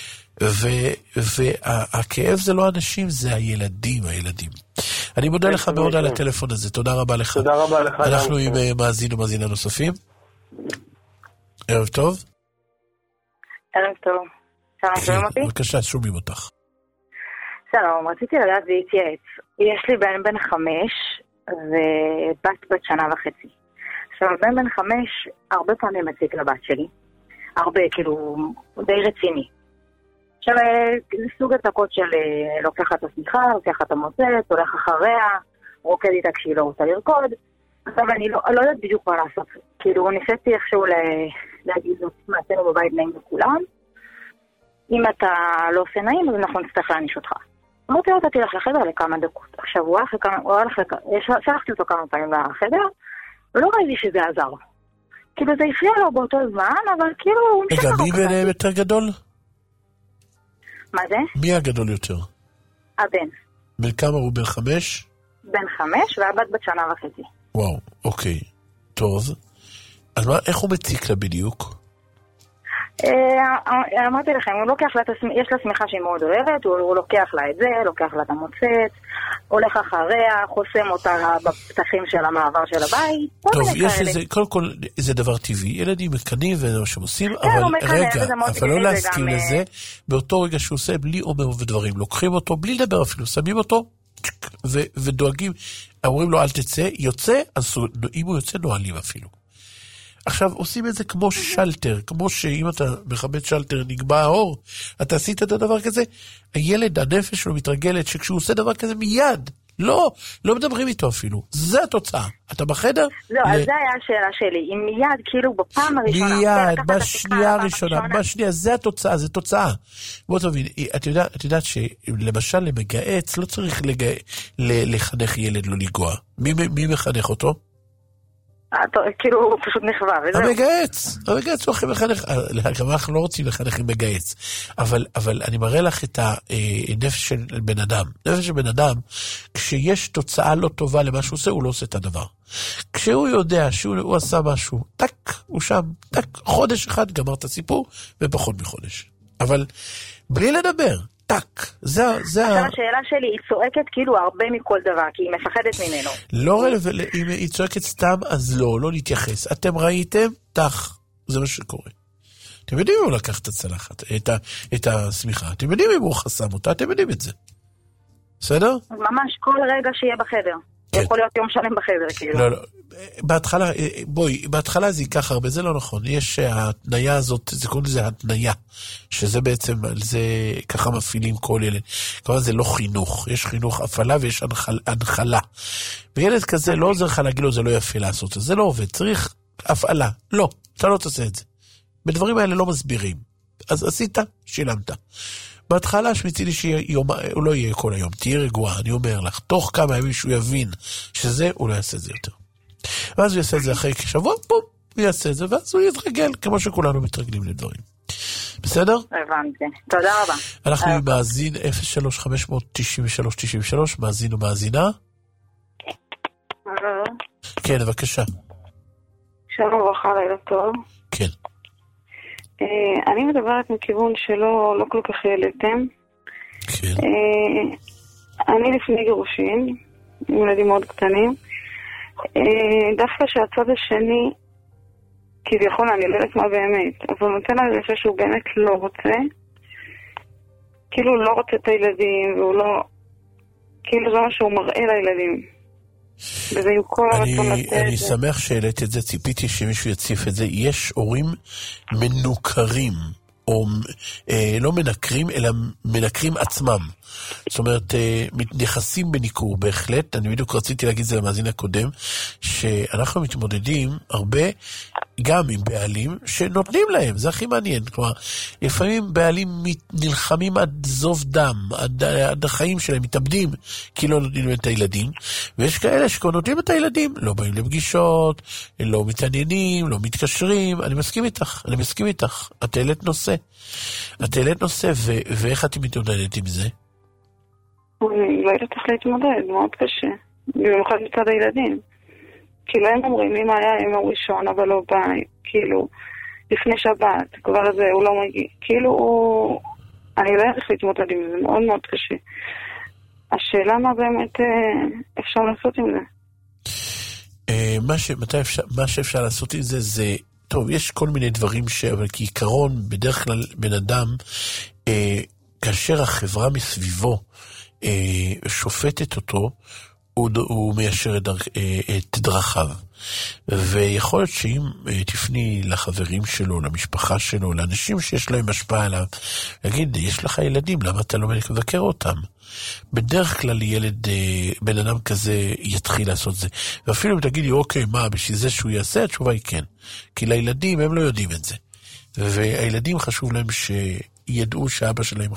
והכאב זה לא אנשים, זה הילדים, הילדים. אני מודה לך מאוד על הטלפון הזה, תודה רבה לך. תודה רבה לך. אנחנו עם מאזין ומאזינה נוספים. ערב טוב. ערב טוב. שלום, שומעים אותי? בבקשה, שומעים אותך. שלום, רציתי לדעת להתייעץ. יש לי בן בן חמש ובת בת שנה וחצי. עכשיו, בן בן חמש הרבה פעמים מציק לבת שלי. הרבה, כאילו, די רציני. עכשיו, זה סוג התקות של לוקחת את השמיכה, לוקחת את המוצאת, הולך אחריה, רוקד איתה כשהיא לא רוצה לרקוד. עכשיו, אני לא, לא יודעת בדיוק מה לעשות. כאילו, ניסיתי איכשהו להגיד זאת מעשינו בבית נעים לכולם. אם אתה לא עושה נעים, אז אנחנו נצטרך להעניש אותך. אמרתי לו, אתה תלך לחדר לכמה דקות. עכשיו, הוא הלך לכמה, הוא הלך לכמה, שלחתי אותו כמה פעמים לחדר, ולא ראיתי שזה עזר. כאילו, זה הפריע לו באותו זמן, אבל כאילו, הוא משחק. רגע, מי ביניהם יותר גדול? מה זה? מי הגדול יותר? הבן. בן כמה הוא? בן חמש? בן חמש, והבת בת שנה וחצי. וואו, אוקיי. טוב. אז מה, איך הוא מציק לה בדיוק? אמרתי לכם, יש לה סמיכה שהיא מאוד אוהבת, הוא לוקח לה את זה, לוקח לה את המוצאת, הולך אחריה, חוסם אותה בפתחים של המעבר של הבית. טוב, יש לזה, קודם כל זה דבר טבעי, ילדים מקנים וזה מה שהם עושים, אבל רגע, אבל לא להסכים לזה, באותו רגע שהוא עושה בלי אומר ודברים, לוקחים אותו בלי לדבר אפילו, שמים אותו ודואגים, אומרים לו אל תצא, יוצא, אז אם הוא יוצא נועלים אפילו. עכשיו, עושים את זה כמו שלטר, כמו שאם אתה מכבד שלטר נקבע האור, אתה עשית את הדבר כזה, הילד, הנפש שלו מתרגלת, שכשהוא עושה דבר כזה מיד, לא, לא מדברים איתו אפילו, זה התוצאה. אתה בחדר? לא, אז זה היה השאלה שלי, אם מיד, כאילו בפעם הראשונה, מיד, בשנייה הראשונה, בשנייה, זה התוצאה, זה תוצאה. בוא תבין, את יודעת, את יודעת שלמשל למגעץ, לא צריך לחנך ילד לא לגוע. מי מחנך אותו? כאילו הוא פשוט נחווה, וזהו. המגעץ, המגעץ הוא הכי מחנך, אנחנו לא רוצים לחנך עם מגעץ, אבל, אבל אני מראה לך את הנפש של בן אדם. נפש של בן אדם, כשיש תוצאה לא טובה למה שהוא עושה, הוא לא עושה את הדבר. כשהוא יודע שהוא עשה משהו, טק, הוא שם, טק, חודש אחד גמר את הסיפור, ופחות מחודש. אבל בלי לדבר, טק, זה, זה... עכשיו השאלה שלי, היא צועקת כאילו הרבה מכל דבר, כי היא מפחדת ממנו. לא רלוונטי, אם היא צועקת סתם, אז לא, לא נתייחס. אתם ראיתם? טח, זה מה שקורה. אתם יודעים אם הוא לקח את הצלחת, את, ה, את הסמיכה, אתם יודעים אם הוא חסם אותה, אתם יודעים את זה. בסדר? ממש כל רגע שיהיה בחדר. כן. יכול להיות יום שלם בחדר, כאילו. לא, לא. בהתחלה, בואי, בהתחלה זה ייקח הרבה, זה לא נכון. יש ההתניה הזאת, זה קוראים לזה התניה, שזה בעצם, זה ככה מפעילים כל ילד. כלומר, זה לא חינוך. יש חינוך הפעלה ויש הנחל, הנחלה. וילד כזה לא עוזר לך להגיד לו, זה לא יפה לעשות. זה לא עובד. צריך הפעלה. לא, אתה לא תעשה את זה. בדברים האלה לא מסבירים. אז עשית, שילמת. בהתחלה שמיציתי שהוא לא יהיה כל היום, תהיה רגועה, אני אומר לך, תוך כמה ימים שהוא יבין שזה, הוא לא יעשה את זה יותר. ואז הוא יעשה את זה אחרי כשבוע, בום, הוא יעשה את זה, ואז הוא יתרגל, כמו שכולנו מתרגלים לדברים. בסדר? הבנתי, תודה רבה. אנחנו עם מאזין אפס שלוש חמש תשע שלוש תשע שלוש, מאזין ומאזינה. כן, בבקשה. שלום וברכה, לילה טוב. כן. אני מדברת מכיוון שלא לא כל כך העליתם. כן. אני לפני גירושים, עם ילדים מאוד קטנים. דווקא שהצד השני, כביכול אני לא יודעת מה באמת, אבל נותן על זה שהוא באמת לא רוצה. כאילו הוא לא רוצה את הילדים, והוא לא... כאילו זה מה שהוא מראה לילדים. אני, אני שמח שהעלית את זה, ציפיתי שמישהו יציף את זה. יש הורים מנוכרים, או אה, לא מנקרים, אלא מנקרים עצמם. זאת אומרת, אה, נכנסים בניקור בהחלט. אני בדיוק רציתי להגיד זה למאזין הקודם, שאנחנו מתמודדים הרבה גם עם בעלים שנותנים להם, זה הכי מעניין. כלומר, לפעמים בעלים נלחמים עד זוב דם, עד, עד החיים שלהם, מתאבדים, כי לא נותנים את הילדים, ויש כאלה שנותנים את הילדים, לא באים לפגישות, לא מתעניינים, לא מתקשרים. אני מסכים איתך, אני מסכים איתך. את העלית נושא. את העלית נושא, ו- ואיך את מתמודדת עם זה? אני לא יודעת איך להתמודד, מאוד קשה. במיוחד מצד הילדים. כאילו הם אומרים, אמא היה יום הראשון, אבל לא בא, כאילו, לפני שבת, כבר זה, הוא לא מגיע. כאילו הוא... אני לא יודעת איך להתמודד עם זה, מאוד מאוד קשה. השאלה מה באמת אפשר לעשות עם זה? מה ש... מתי אפשר... מה שאפשר לעשות עם זה, זה... טוב, יש כל מיני דברים ש... אבל כעיקרון, בדרך כלל בן אדם, אה, כאשר החברה מסביבו אה, שופטת אותו, הוא, הוא מיישר את, דרכ, את דרכיו. ויכול להיות שאם תפני לחברים שלו, למשפחה שלו, לאנשים שיש להם השפעה עליו, להגיד, יש לך ילדים, למה אתה לא מבקר אותם? בדרך כלל ילד, בן אדם כזה יתחיל לעשות זה. ואפילו אם תגידי, אוקיי, מה, בשביל זה שהוא יעשה? התשובה היא כן. כי לילדים הם לא יודעים את זה. והילדים חשוב להם שידעו שאבא שלהם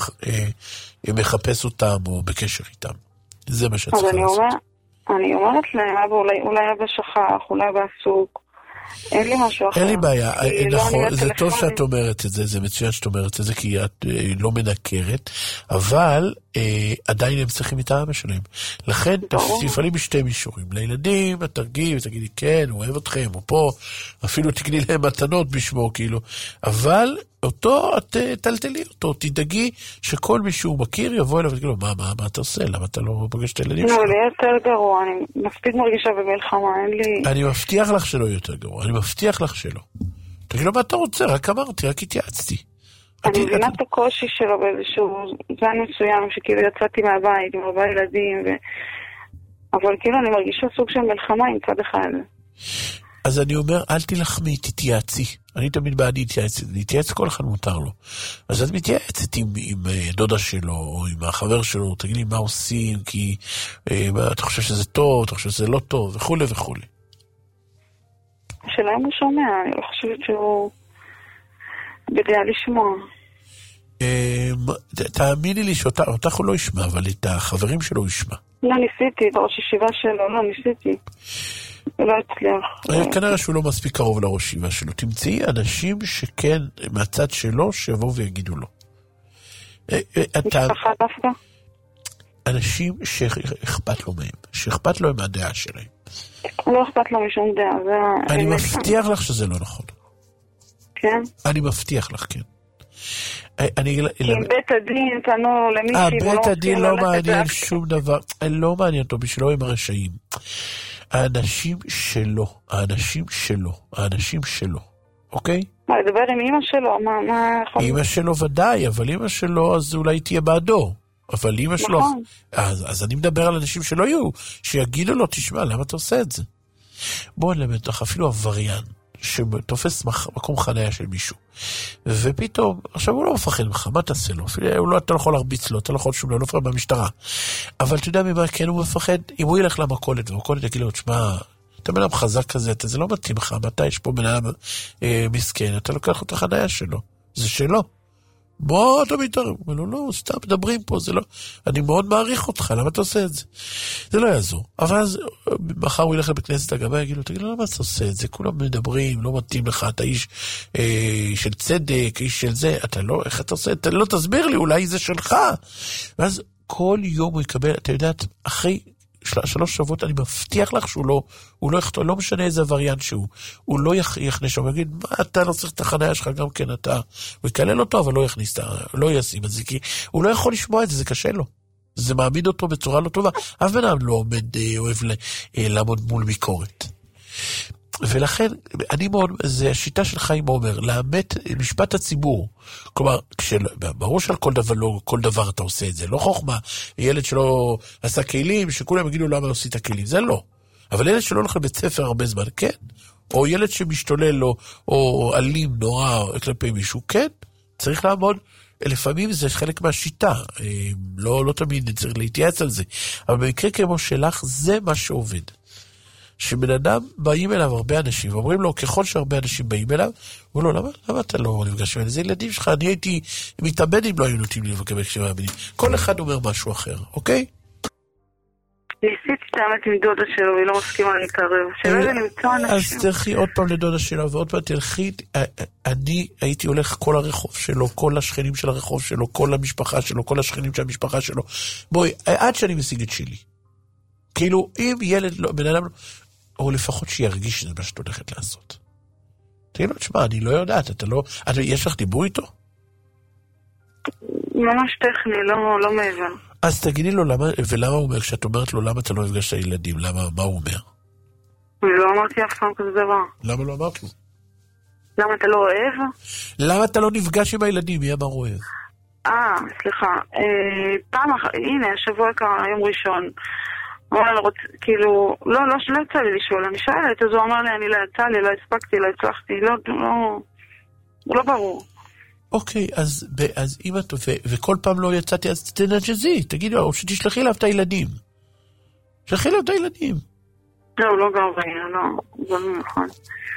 מחפש אותם או בקשר איתם. זה מה שצריך לעשות. אני אומרת להם, אבא, אולי, אולי אבא שכח, אולי אבא עסוק. אין לי משהו אחר. אין לי בעיה, נכון, זה טוב שאת אומרת את זה, זה מצוין שאת אומרת את זה, כי את לא מנקרת, אבל עדיין הם צריכים את האבא שלהם. לכן תפעלים בשתי מישורים. לילדים, את תרגיעי ותגידי, כן, הוא אוהב אתכם, הוא פה, אפילו תקני להם מתנות בשמו, כאילו. אבל אותו, את תלתלי אותו, תדאגי שכל מי שהוא מכיר יבוא אליו ותגיד לו, מה, מה, מה אתה עושה? למה אתה לא פוגש את הילדים שלך? לא, לי יותר גרוע, אני מספיק מרגישה במלחמה, אין לי... אני מבטיח לך שלא יותר גרוע, אני מבטיח לך שלא. תגיד לו, מה אתה רוצה? רק אמרתי, רק התייעצתי. אני מבינה את הקושי שלו באיזשהו זמן מסוים, שכאילו יצאתי מהבית עם הרבה ילדים, אבל כאילו אני מרגישה סוג של מלחמה עם צד אחד. אז אני אומר, אל תלחמי, תתייעצי. אני תמיד בעד להתייעץ, להתייעץ כל אחד מותר לו. אז את מתייעצת עם, עם דודה שלו, או עם החבר שלו, תגידי מה עושים, כי אה, אתה חושב שזה טוב, אתה חושב שזה לא טוב, וכו' וכו'. השאלה אם הוא שומע, אני לא חושבת שהוא יודע לשמוע. אה, תאמיני לי שאותך הוא לא ישמע, אבל את החברים שלו הוא ישמע. לא, ניסיתי, בראש ישיבה שלו, לא, ניסיתי. לא הצליח. כנראה שהוא לא מספיק קרוב לראש ישיבה שלו. תמצאי אנשים שכן, מהצד שלו, שיבואו ויגידו לו. משפחה דווקא? אנשים שאכפת לו מהם, שאכפת לו עם הדעה שלהם. לא אכפת לו משום דעה. אני מבטיח לך שזה לא נכון. כן? אני מבטיח לך, כן. כי בית הדין פנו למישהי... בית הדין לא מעניין שום דבר, לא מעניין אותו, בשבילו הם הרשעים. האנשים שלו, האנשים שלו, האנשים שלו, אוקיי? מה, לדבר עם אמא שלו? מה, מה... אמא שלו ודאי, אבל אמא שלו אז אולי תהיה בעדו. אבל אמא שלו... אז, אז אני מדבר על אנשים שלא יהיו, שיגידו לו, תשמע, למה אתה עושה את זה? בואו נלמד לך, אפילו עבריין, שתופס מקום חניה של מישהו. ופתאום, עכשיו הוא לא מפחד ממך, מה תעשה לו? הוא לא, אתה לא יכול להרביץ לו, אתה לא יכול שום לא מפחד במשטרה. אבל אתה יודע ממה כן הוא מפחד? אם הוא ילך למכולת, ומכולת יגיד לו, תשמע, אתה בן אדם חזק כזה, אתה, זה לא מתאים לך, מתי יש פה בן אדם אה, מסכן, אתה לוקח את החניה שלו, זה שלו. בוא, אתה מתערב. הוא אומר לו, לא, סתם מדברים פה, זה לא... אני מאוד מעריך אותך, למה אתה עושה את זה? זה לא יעזור. אבל אז, מחר הוא ילך לבית כנסת הגבי, יגיד לו, תגיד לו, למה אתה עושה את זה? כולם מדברים, לא מתאים לך, אתה איש אה, של צדק, איש של זה, אתה לא, איך אתה עושה? אתה לא תסביר לי, אולי זה שלך. ואז כל יום הוא יקבל, אתה יודעת, אחרי של, שלוש שבועות, אני מבטיח לך שהוא לא, הוא לא יכתוב, לא משנה איזה וריאנט שהוא, הוא לא יכנס שם, ויגיד, מה, אתה לא צריך את החניה שלך, גם כן אתה, הוא יקלל אותו, אבל לא יכניס, לא ישים את זה, כי הוא לא יכול לשמוע את זה, זה קשה לו. זה מעמיד אותו בצורה לא טובה. אף בן אדם לא עומד, אוהב לעמוד מול ביקורת. ולכן, אני מאוד, זה השיטה של חיים עומר, לאמת משפט הציבור. כלומר, כשל, ברור שעל כל דבר, לא, כל דבר אתה עושה את זה. לא חוכמה, ילד שלא עשה כלים, שכולם יגידו למה עושה את הכלים. זה לא. אבל ילד שלא הולך לבית ספר הרבה זמן, כן. או ילד שמשתולל לו, או אלים נורא כלפי מישהו, כן. צריך לעמוד, לפעמים זה חלק מהשיטה, לא, לא תמיד צריך להתייעץ על זה, אבל במקרה כמו שלך, זה מה שעובד. שבן אדם באים אליו הרבה אנשים, ואומרים לו, ככל שהרבה אנשים באים אליו, הוא לא, למה, למה אתה לא נפגש עם זה ילדים שלך? אני הייתי מתאבד אם לא היו נותנים לי לבקר כשהם מאמינים. כל אחד אומר משהו אחר, אוקיי? ניסיתי תאמת עם דודה שלו, והיא לא מסכימה להתערב. שלא זה למצוא אנשים. אז תלכי עוד פעם לדודה שלו, ועוד פעם תלכי, אני הייתי הולך כל הרחוב שלו, כל השכנים של הרחוב שלו, כל המשפחה שלו, כל השכנים של המשפחה שלו. בואי, עד שאני משיג את שלי. כאילו, אם ילד לא, בן אדם לא, או לפחות שירגיש שזה מה שאת הולכת לעשות. תגיד לו, תשמע, אני לא יודעת, אתה לא, אתה, יש לך דיבור איתו? ממש טכני, לא, לא מעבר. אז תגידי לו, למה, ולמה הוא אומר, כשאת אומרת לו, למה אתה לא נפגש את הילדים? למה, מה הוא אומר? אני לא אמרתי אף פעם כזה דבר. למה לא אמרת לו? למה אתה לא אוהב? למה אתה לא נפגש עם הילדים? מי אמר אוהב? אה, סליחה. אה, פעם אחת, הנה, השבוע קרה, יום ראשון. הוא אמר, רוצ, כאילו, לא, לא, לא יצא לי לשאול, אני שאלת, אז הוא אמר לי, אני לא יצא לי, לא הספקתי, לא הצלחתי, לא, לא, לא ברור. אוקיי, אז, אז אם את, ו, וכל פעם לא יצאתי, אז תנג'זי, תגידי לו, שתשלחי אליו את הילדים. שלחי אליו את הילדים. לא, הוא לא גר בעיר, לא, זה לא נכון.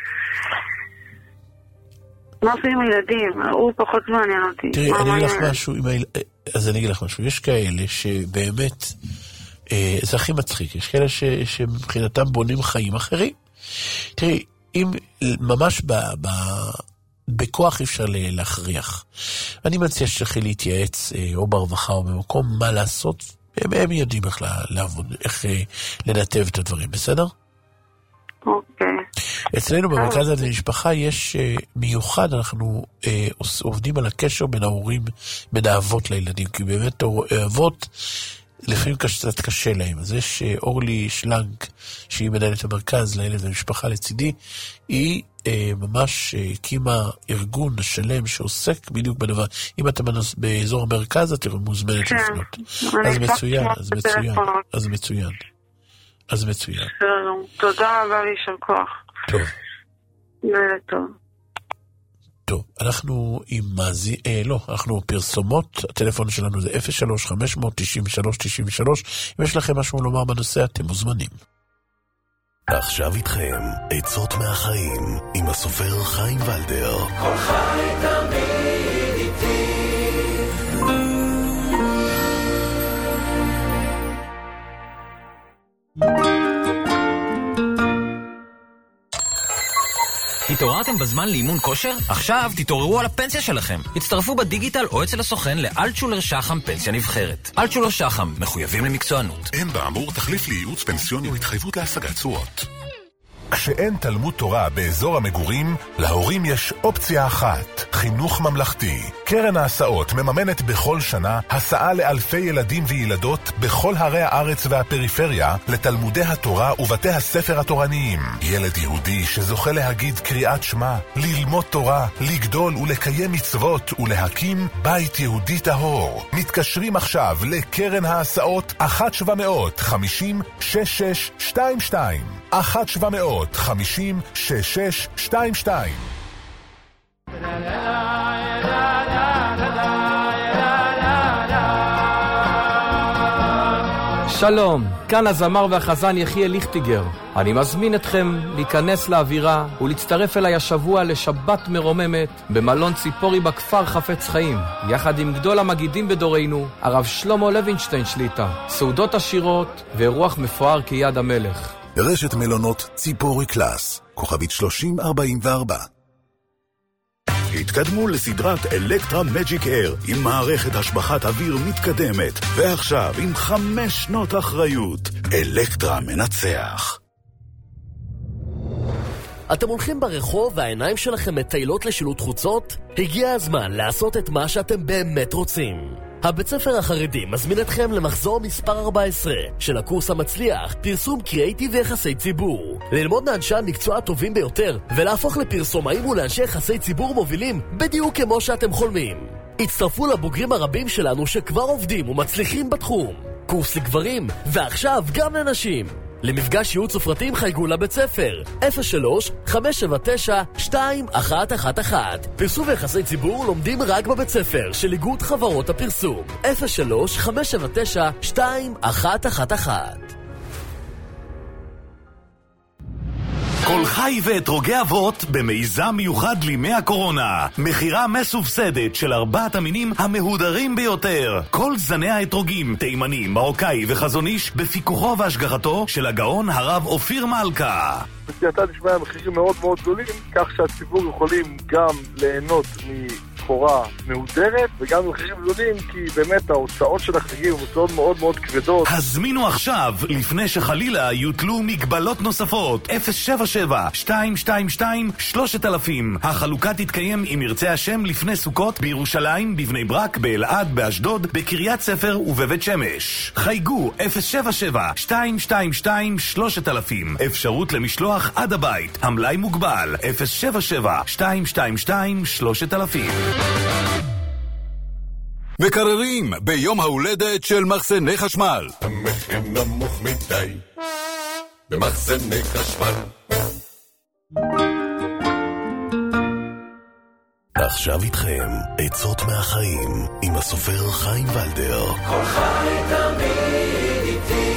מה עושים עם הילדים? הוא פחות מעניין אותי. תראי, אני אגיד לך משהו, אז אני אגיד לך משהו, יש כאלה שבאמת, זה הכי מצחיק, יש כאלה ש, שמבחינתם בונים חיים אחרים. תראי, אם ממש ב, ב, בכוח אפשר להכריח, אני מציע שתלכי להתייעץ או ברווחה או במקום מה לעשות, הם, הם יודעים איך לעבוד, איך לנתב את הדברים, בסדר? אוקיי. אצלנו במרכז הזה למשפחה יש מיוחד, אנחנו עובדים על הקשר בין ההורים, בין האבות לילדים, כי באמת האבות לפעמים קצת קשה להם. אז יש אורלי שלנק, שהיא מנהלת המרכז לילד המשפחה לצידי, היא אה, ממש הקימה ארגון שלם שעוסק בדיוק בדבר. אם אתה באזור המרכז, אתה מוזמנת כן. לפנות. אז מצוין, אז מצוין, אז מצוין. אז מצוין. שלום. תודה רבה לי של כוח. טוב. לילה טוב. טוב, אנחנו עם מזי... אה, לא, אנחנו פרסומות, הטלפון שלנו זה אפס שלוש חמש תשע שלוש תשע שלוש, אם יש לכם משהו לומר בנושא, אתם מוזמנים. עכשיו איתכם, עצות מהחיים, עם הסופר חיים ולדר. כל חי תמיד איתי. התעוררתם בזמן לאימון כושר? עכשיו תתעוררו על הפנסיה שלכם. הצטרפו בדיגיטל או אצל הסוכן לאלטשולר שחם פנסיה נבחרת. אלטשולר שחם, מחויבים למקצוענות. אין באמור תחליף לייעוץ פנסיוני או התחייבות להשגת תשואות. כשאין תלמוד תורה באזור המגורים, להורים יש אופציה אחת, חינוך ממלכתי. קרן ההסעות מממנת בכל שנה הסעה לאלפי ילדים וילדות בכל הרי הארץ והפריפריה לתלמודי התורה ובתי הספר התורניים. ילד יהודי שזוכה להגיד קריאת שמע, ללמוד תורה, לגדול ולקיים מצוות ולהקים בית יהודי טהור. מתקשרים עכשיו לקרן ההסעות אחת שבע מאות חמישים שש שש שתיים שתיים. אחת שבע מאות חמישים שש שש שתיים שתיים. שלום, כאן הזמר והחזן יחיאל ליכטיגר. אני מזמין אתכם להיכנס לאווירה ולהצטרף אליי השבוע לשבת מרוממת במלון ציפורי בכפר חפץ חיים, יחד עם גדול המגידים בדורנו, הרב שלמה לוינשטיין שליטה, סעודות עשירות ואירוח מפואר כיד המלך. רשת מלונות ציפורי קלאס, כוכבית שלושים ארבעים וארבע. התקדמו לסדרת אלקטרה מג'יק אייר עם מערכת השבחת אוויר מתקדמת, ועכשיו עם חמש שנות אחריות. אלקטרה מנצח. אתם הולכים ברחוב והעיניים שלכם מטיילות לשילוט חוצות? הגיע הזמן לעשות את מה שאתם באמת רוצים. הבית ספר החרדי מזמין אתכם למחזור מספר ארבע עשרה של הקורס המצליח, פרסום קריאיטיב ויחסי ציבור. ללמוד מאנשי המקצוע הטובים ביותר ולהפוך לפרסומאים ולאנשי יחסי ציבור מובילים בדיוק כמו שאתם חולמים. הצטרפו לבוגרים הרבים שלנו שכבר עובדים ומצליחים בתחום. קורס לגברים ועכשיו גם לנשים. למפגש ייעוץ ופרטים חייגו לבית ספר אפס שלוש חמש שבע תשע שתיים אחת אחת אחת. פרסום ויחסי ציבור לומדים רק בבית ספר של איגוד חברות הפרסום אפס שלוש חמש שבע תשע שתיים אחת אחת אחת. כל חי ואתרוגי אבות במיזם מיוחד לימי הקורונה. מחירה מסובסדת של ארבעת המינים המהודרים ביותר. כל זני האתרוגים, תימני, מרוקאי וחזון איש בפיקוחו והשגחתו של הגאון הרב אופיר מלכה. בסייעתא דשמיא מחירים מאוד מאוד גדולים, כך שהציבור יכולים גם ליהנות מחורה מהודרת וגם מחירים גדולים, כי באמת ההוצאות של החגים הן הוצאות מאוד מאוד כבדות. הזמינו עכשיו לפני שחלילה יוטלו מגבלות נוספות. אפס שבע שבע שתיים שתיים שתיים שלושת אלפים. החלוקה תתקיים אם ירצה השם לפני סוכות בירושלים, בבני ברק, באלעד, באשדוד, בקריית ספר ובבית שמש. חייגו אפס שבע שבע שתיים שתיים שתיים שלושת אלפים. אפשרות למשלוח עד הבית. המלאי מוגבל. אפס שבע שבע שתיים שתיים שתיים שלושת אלפים. מקררים ביום ההולדת של מחסני חשמל. המחיר נמוך מדי במחסני חשמל. עכשיו איתכם עצות מהחיים עם הסופר חיים ולדר. כל חי תמיד איתי.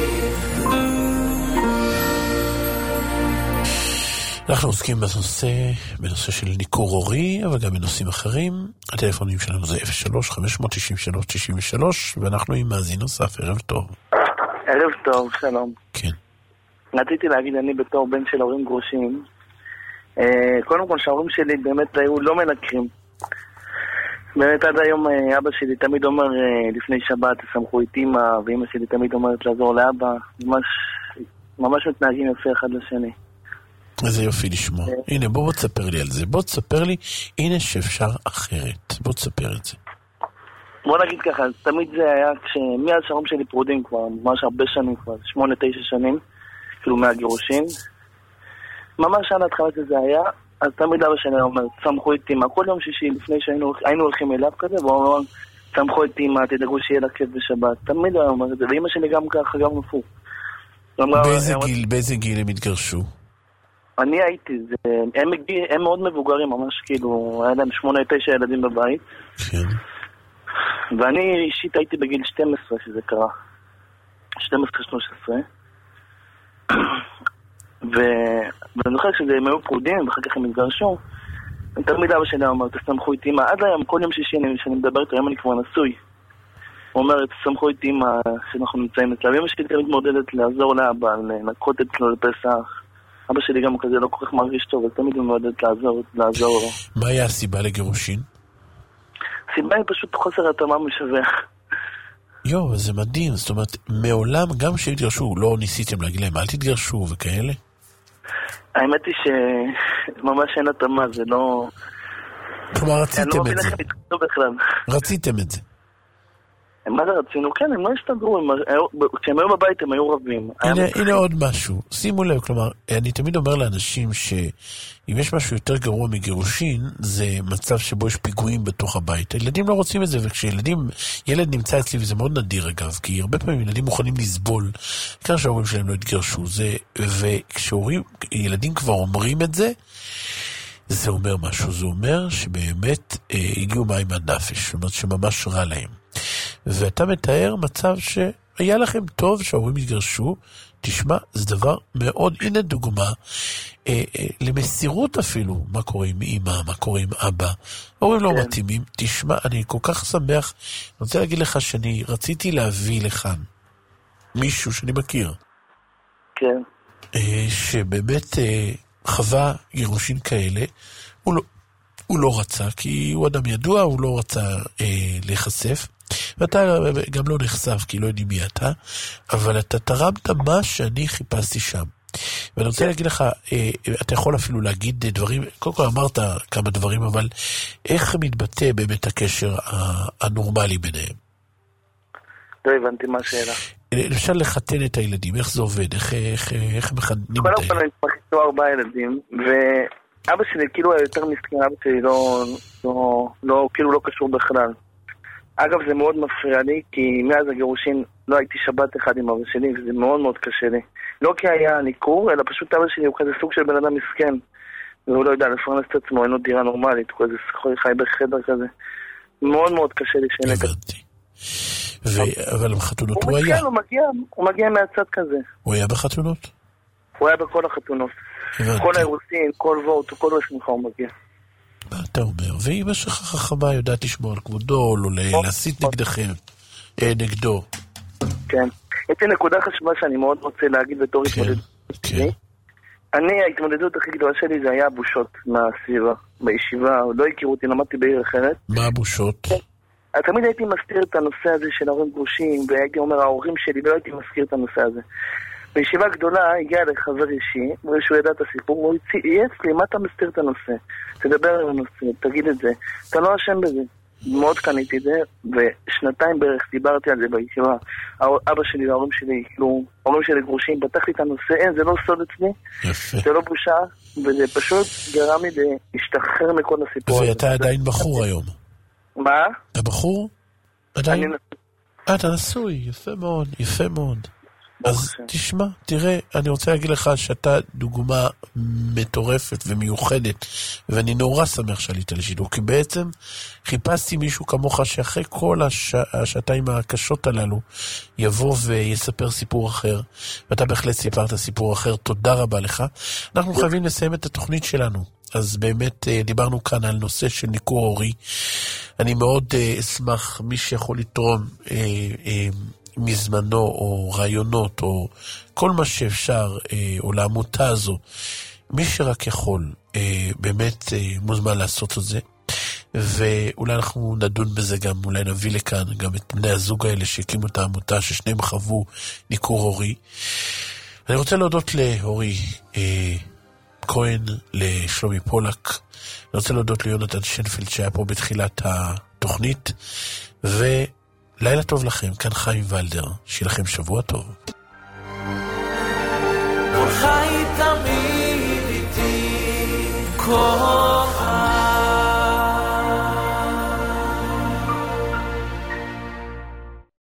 אנחנו עוסקים בנושא, בנושא של ניכור הורי, אבל גם בנושאים אחרים. הטלפונים שלנו זה אפס שלוש חמש תשע שלוש תשע שלוש, ואנחנו עם מאזין נוסף. ערב טוב. ערב טוב, שלום. כן. רציתי להגיד, אני בתור בן של הורים גרושים, קודם כל שההורים שלי באמת היו לא מנקרים. באמת עד היום אבא שלי תמיד אומר לפני שבת, סמכו את אמא, ואמא שלי תמיד אומרת לעזור לאבא. ממש, ממש מתנהגים יפה אחד לשני. איזה יופי לשמוע. הנה, בוא תספר לי על זה. בוא תספר לי, הנה שאפשר אחרת. בוא תספר את זה. בוא נגיד ככה, תמיד זה היה כשמאז שההורים שלי פרודים כבר, ממש הרבה שנים כבר, שמונה, תשע שנים, כאילו מהגירושים. ממש עד התחלת זה היה, אז תמיד אבא שלי אומר, סמכו את אמא. כל יום שישי לפני שהיינו הולכים אליו כזה, והוא אומר, סמכו את אמא, תדאגו שיהיה לה כיף בשבת. תמיד הוא אומר את זה, ואמא שלי גם ככה, גם נפו. באיזה גיל, באיזה גיל הם התגרשו? אני הייתי, זה, הם, הם מאוד מבוגרים, ממש כאילו, היה להם שמונה, תשע ילדים בבית. כן. ואני אישית הייתי בגיל שתים עשרה שזה קרה. שתים עשרה שלוש עשרה. ואני זוכר כשהם היו פרודים, ואחר כך הם התגרשו, תמיד אבא שלי אומר, תסמכו את אמא. עד היום, כל יום שישי שאני מדבר איתו, היום אני כבר נשוי. הוא אומר, תסמכו את אמא שאנחנו נמצאים אצלה. ואמא שלי תמיד מודדת לעזור לאבא, לנקות אצלו לפסח. אבא שלי גם כזה לא כל כך מרגיש טוב, אז תמיד הוא מעודד לעזור, לעזור לו. מה היה הסיבה לגירושין? הסיבה היא פשוט חוסר התאמה משווע. יו, זה מדהים, זאת אומרת, מעולם גם שהתגרשו, לא ניסיתם להגיד להם, אל תתגרשו וכאלה? האמת היא שממש אין התאמה, זה לא... כלומר, רציתם את זה. בכלל. רציתם את זה. מה זה רצינו? כן, הם לא הסתדרו, כשהם היו בבית הם היו רבים. הנה, הנה עוד משהו, שימו לב, כלומר, אני תמיד אומר לאנשים שאם יש משהו יותר גרוע מגירושין, זה מצב שבו יש פיגועים בתוך הבית. הילדים לא רוצים את זה, וכשילדים, ילד נמצא אצלי, וזה מאוד נדיר אגב, כי הרבה פעמים ילדים מוכנים לסבול, כאן שההורים שלהם לא התגרשו, זה, וכשהורים, ילדים כבר אומרים את זה, זה אומר משהו, זה אומר שבאמת אה, הגיעו מים מהנפש, זאת אומרת שממש רע להם. ואתה מתאר מצב שהיה לכם טוב שההורים התגרשו, תשמע, זה דבר מאוד, הנה דוגמה, אה, אה, למסירות אפילו, מה קורה עם אמא, מה קורה עם אבא, ההורים לא מתאימים, תשמע, אני כל כך שמח, אני רוצה להגיד לך שאני רציתי להביא לכאן מישהו שאני מכיר, כן. אה, שבאמת אה, חווה גירושין כאלה, הוא לא, הוא לא רצה, כי הוא אדם ידוע, הוא לא רצה אה, להיחשף, ואתה גם לא נחשף, כי לא יודעים מי אתה, אבל אתה תרמת מה שאני חיפשתי שם. ואני רוצה להגיד לך, אה, אתה יכול אפילו להגיד דברים, קודם כל אמרת כמה דברים, אבל איך מתבטא באמת הקשר הנורמלי ביניהם? לא הבנתי מה השאלה. למשל לחתן את הילדים, איך זה עובד? איך, איך, איך מחתנים את הילדים? קודם כל אני פחדו ארבעה ילדים, ואבא שלי כאילו היה יותר מסכן, אבא שלי לא, לא, לא, כאילו לא קשור בכלל. אגב, זה מאוד מפריע לי, כי מאז הגירושין לא הייתי שבת אחד עם אבא שלי, וזה מאוד מאוד קשה לי. לא כי היה ניכור, אלא פשוט אבא שלי הוא כזה סוג של בן אדם מסכן. והוא לא יודע לפרנס את עצמו, אין לו דירה נורמלית, הוא כזה חי בחדר כזה. מאוד מאוד קשה לי שאין לכזה. הבנתי. אבל בחתונות הוא היה. הוא מגיע, הוא מגיע מהצד כזה. הוא היה בחתונות? הוא היה בכל החתונות. כל האירוסין, כל וורט, כל רשמך הוא מגיע. מה אתה אומר? ואמא שלך חכמה יודעת לשמור על כבודו, לא להסית נגדכם, נגדו. כן. יש לי נקודה חשובה שאני מאוד רוצה להגיד בתור התמודדות. כן. אני, ההתמודדות הכי גדולה שלי זה היה הבושות מהסביבה, בישיבה, לא הכירו אותי, למדתי בעיר אחרת. מה הבושות? תמיד הייתי מסתיר את הנושא הזה של ההורים גרושים, והייתי אומר ההורים שלי, ולא הייתי מסתיר את הנושא הזה. בישיבה גדולה הגיע לחבר אישי, שהוא ידע את הסיפור, והוא צייץ לי, מה אתה מסתיר את הנושא? תדבר על הנושא, תגיד את זה. אתה לא אשם בזה. מאוד קניתי את זה, ושנתיים בערך דיברתי על זה בישיבה. אבא שלי וההורים שלי, כאילו, ההורים שלי גרושים, פתח לי את הנושא, אין, זה לא סוד אצלי, יפה. זה לא בושה, וזה פשוט גרם לי להשתחרר מכל הסיפור. ואתה עדיין בחור היום. מה? אתה בחור? עדיין? אה, אתה נשוי, יפה מאוד, יפה מאוד. אז תשמע, תראה, אני רוצה להגיד לך שאתה דוגמה מטורפת ומיוחדת, ואני נורא שמח שעלית לשידור, כי בעצם חיפשתי מישהו כמוך שאחרי כל הש... השעתיים הקשות הללו יבוא ויספר סיפור אחר, ואתה בהחלט סיפרת סיפור אחר. תודה רבה לך. אנחנו חייבים לסיים את התוכנית שלנו, אז באמת דיברנו כאן על נושא של ניכור הורי. אני מאוד אשמח מי שיכול לתרום אה, אה, מזמנו או רעיונות או כל מה שאפשר, או לעמותה הזו, מי שרק יכול באמת מוזמן לעשות את זה, ואולי אנחנו נדון בזה גם, אולי נביא לכאן גם את בני הזוג האלה שהקימו את העמותה, ששניהם חוו ניכור הורי. אני רוצה להודות להורי כהן, לשלומי פולק, אני רוצה להודות ליונתן שנפלד שהיה פה בתחילת התוכנית, ו לילה טוב לכם, כאן חיים ולדר, שיהיה לכם שבוע טוב. חי תמיד איתי, כל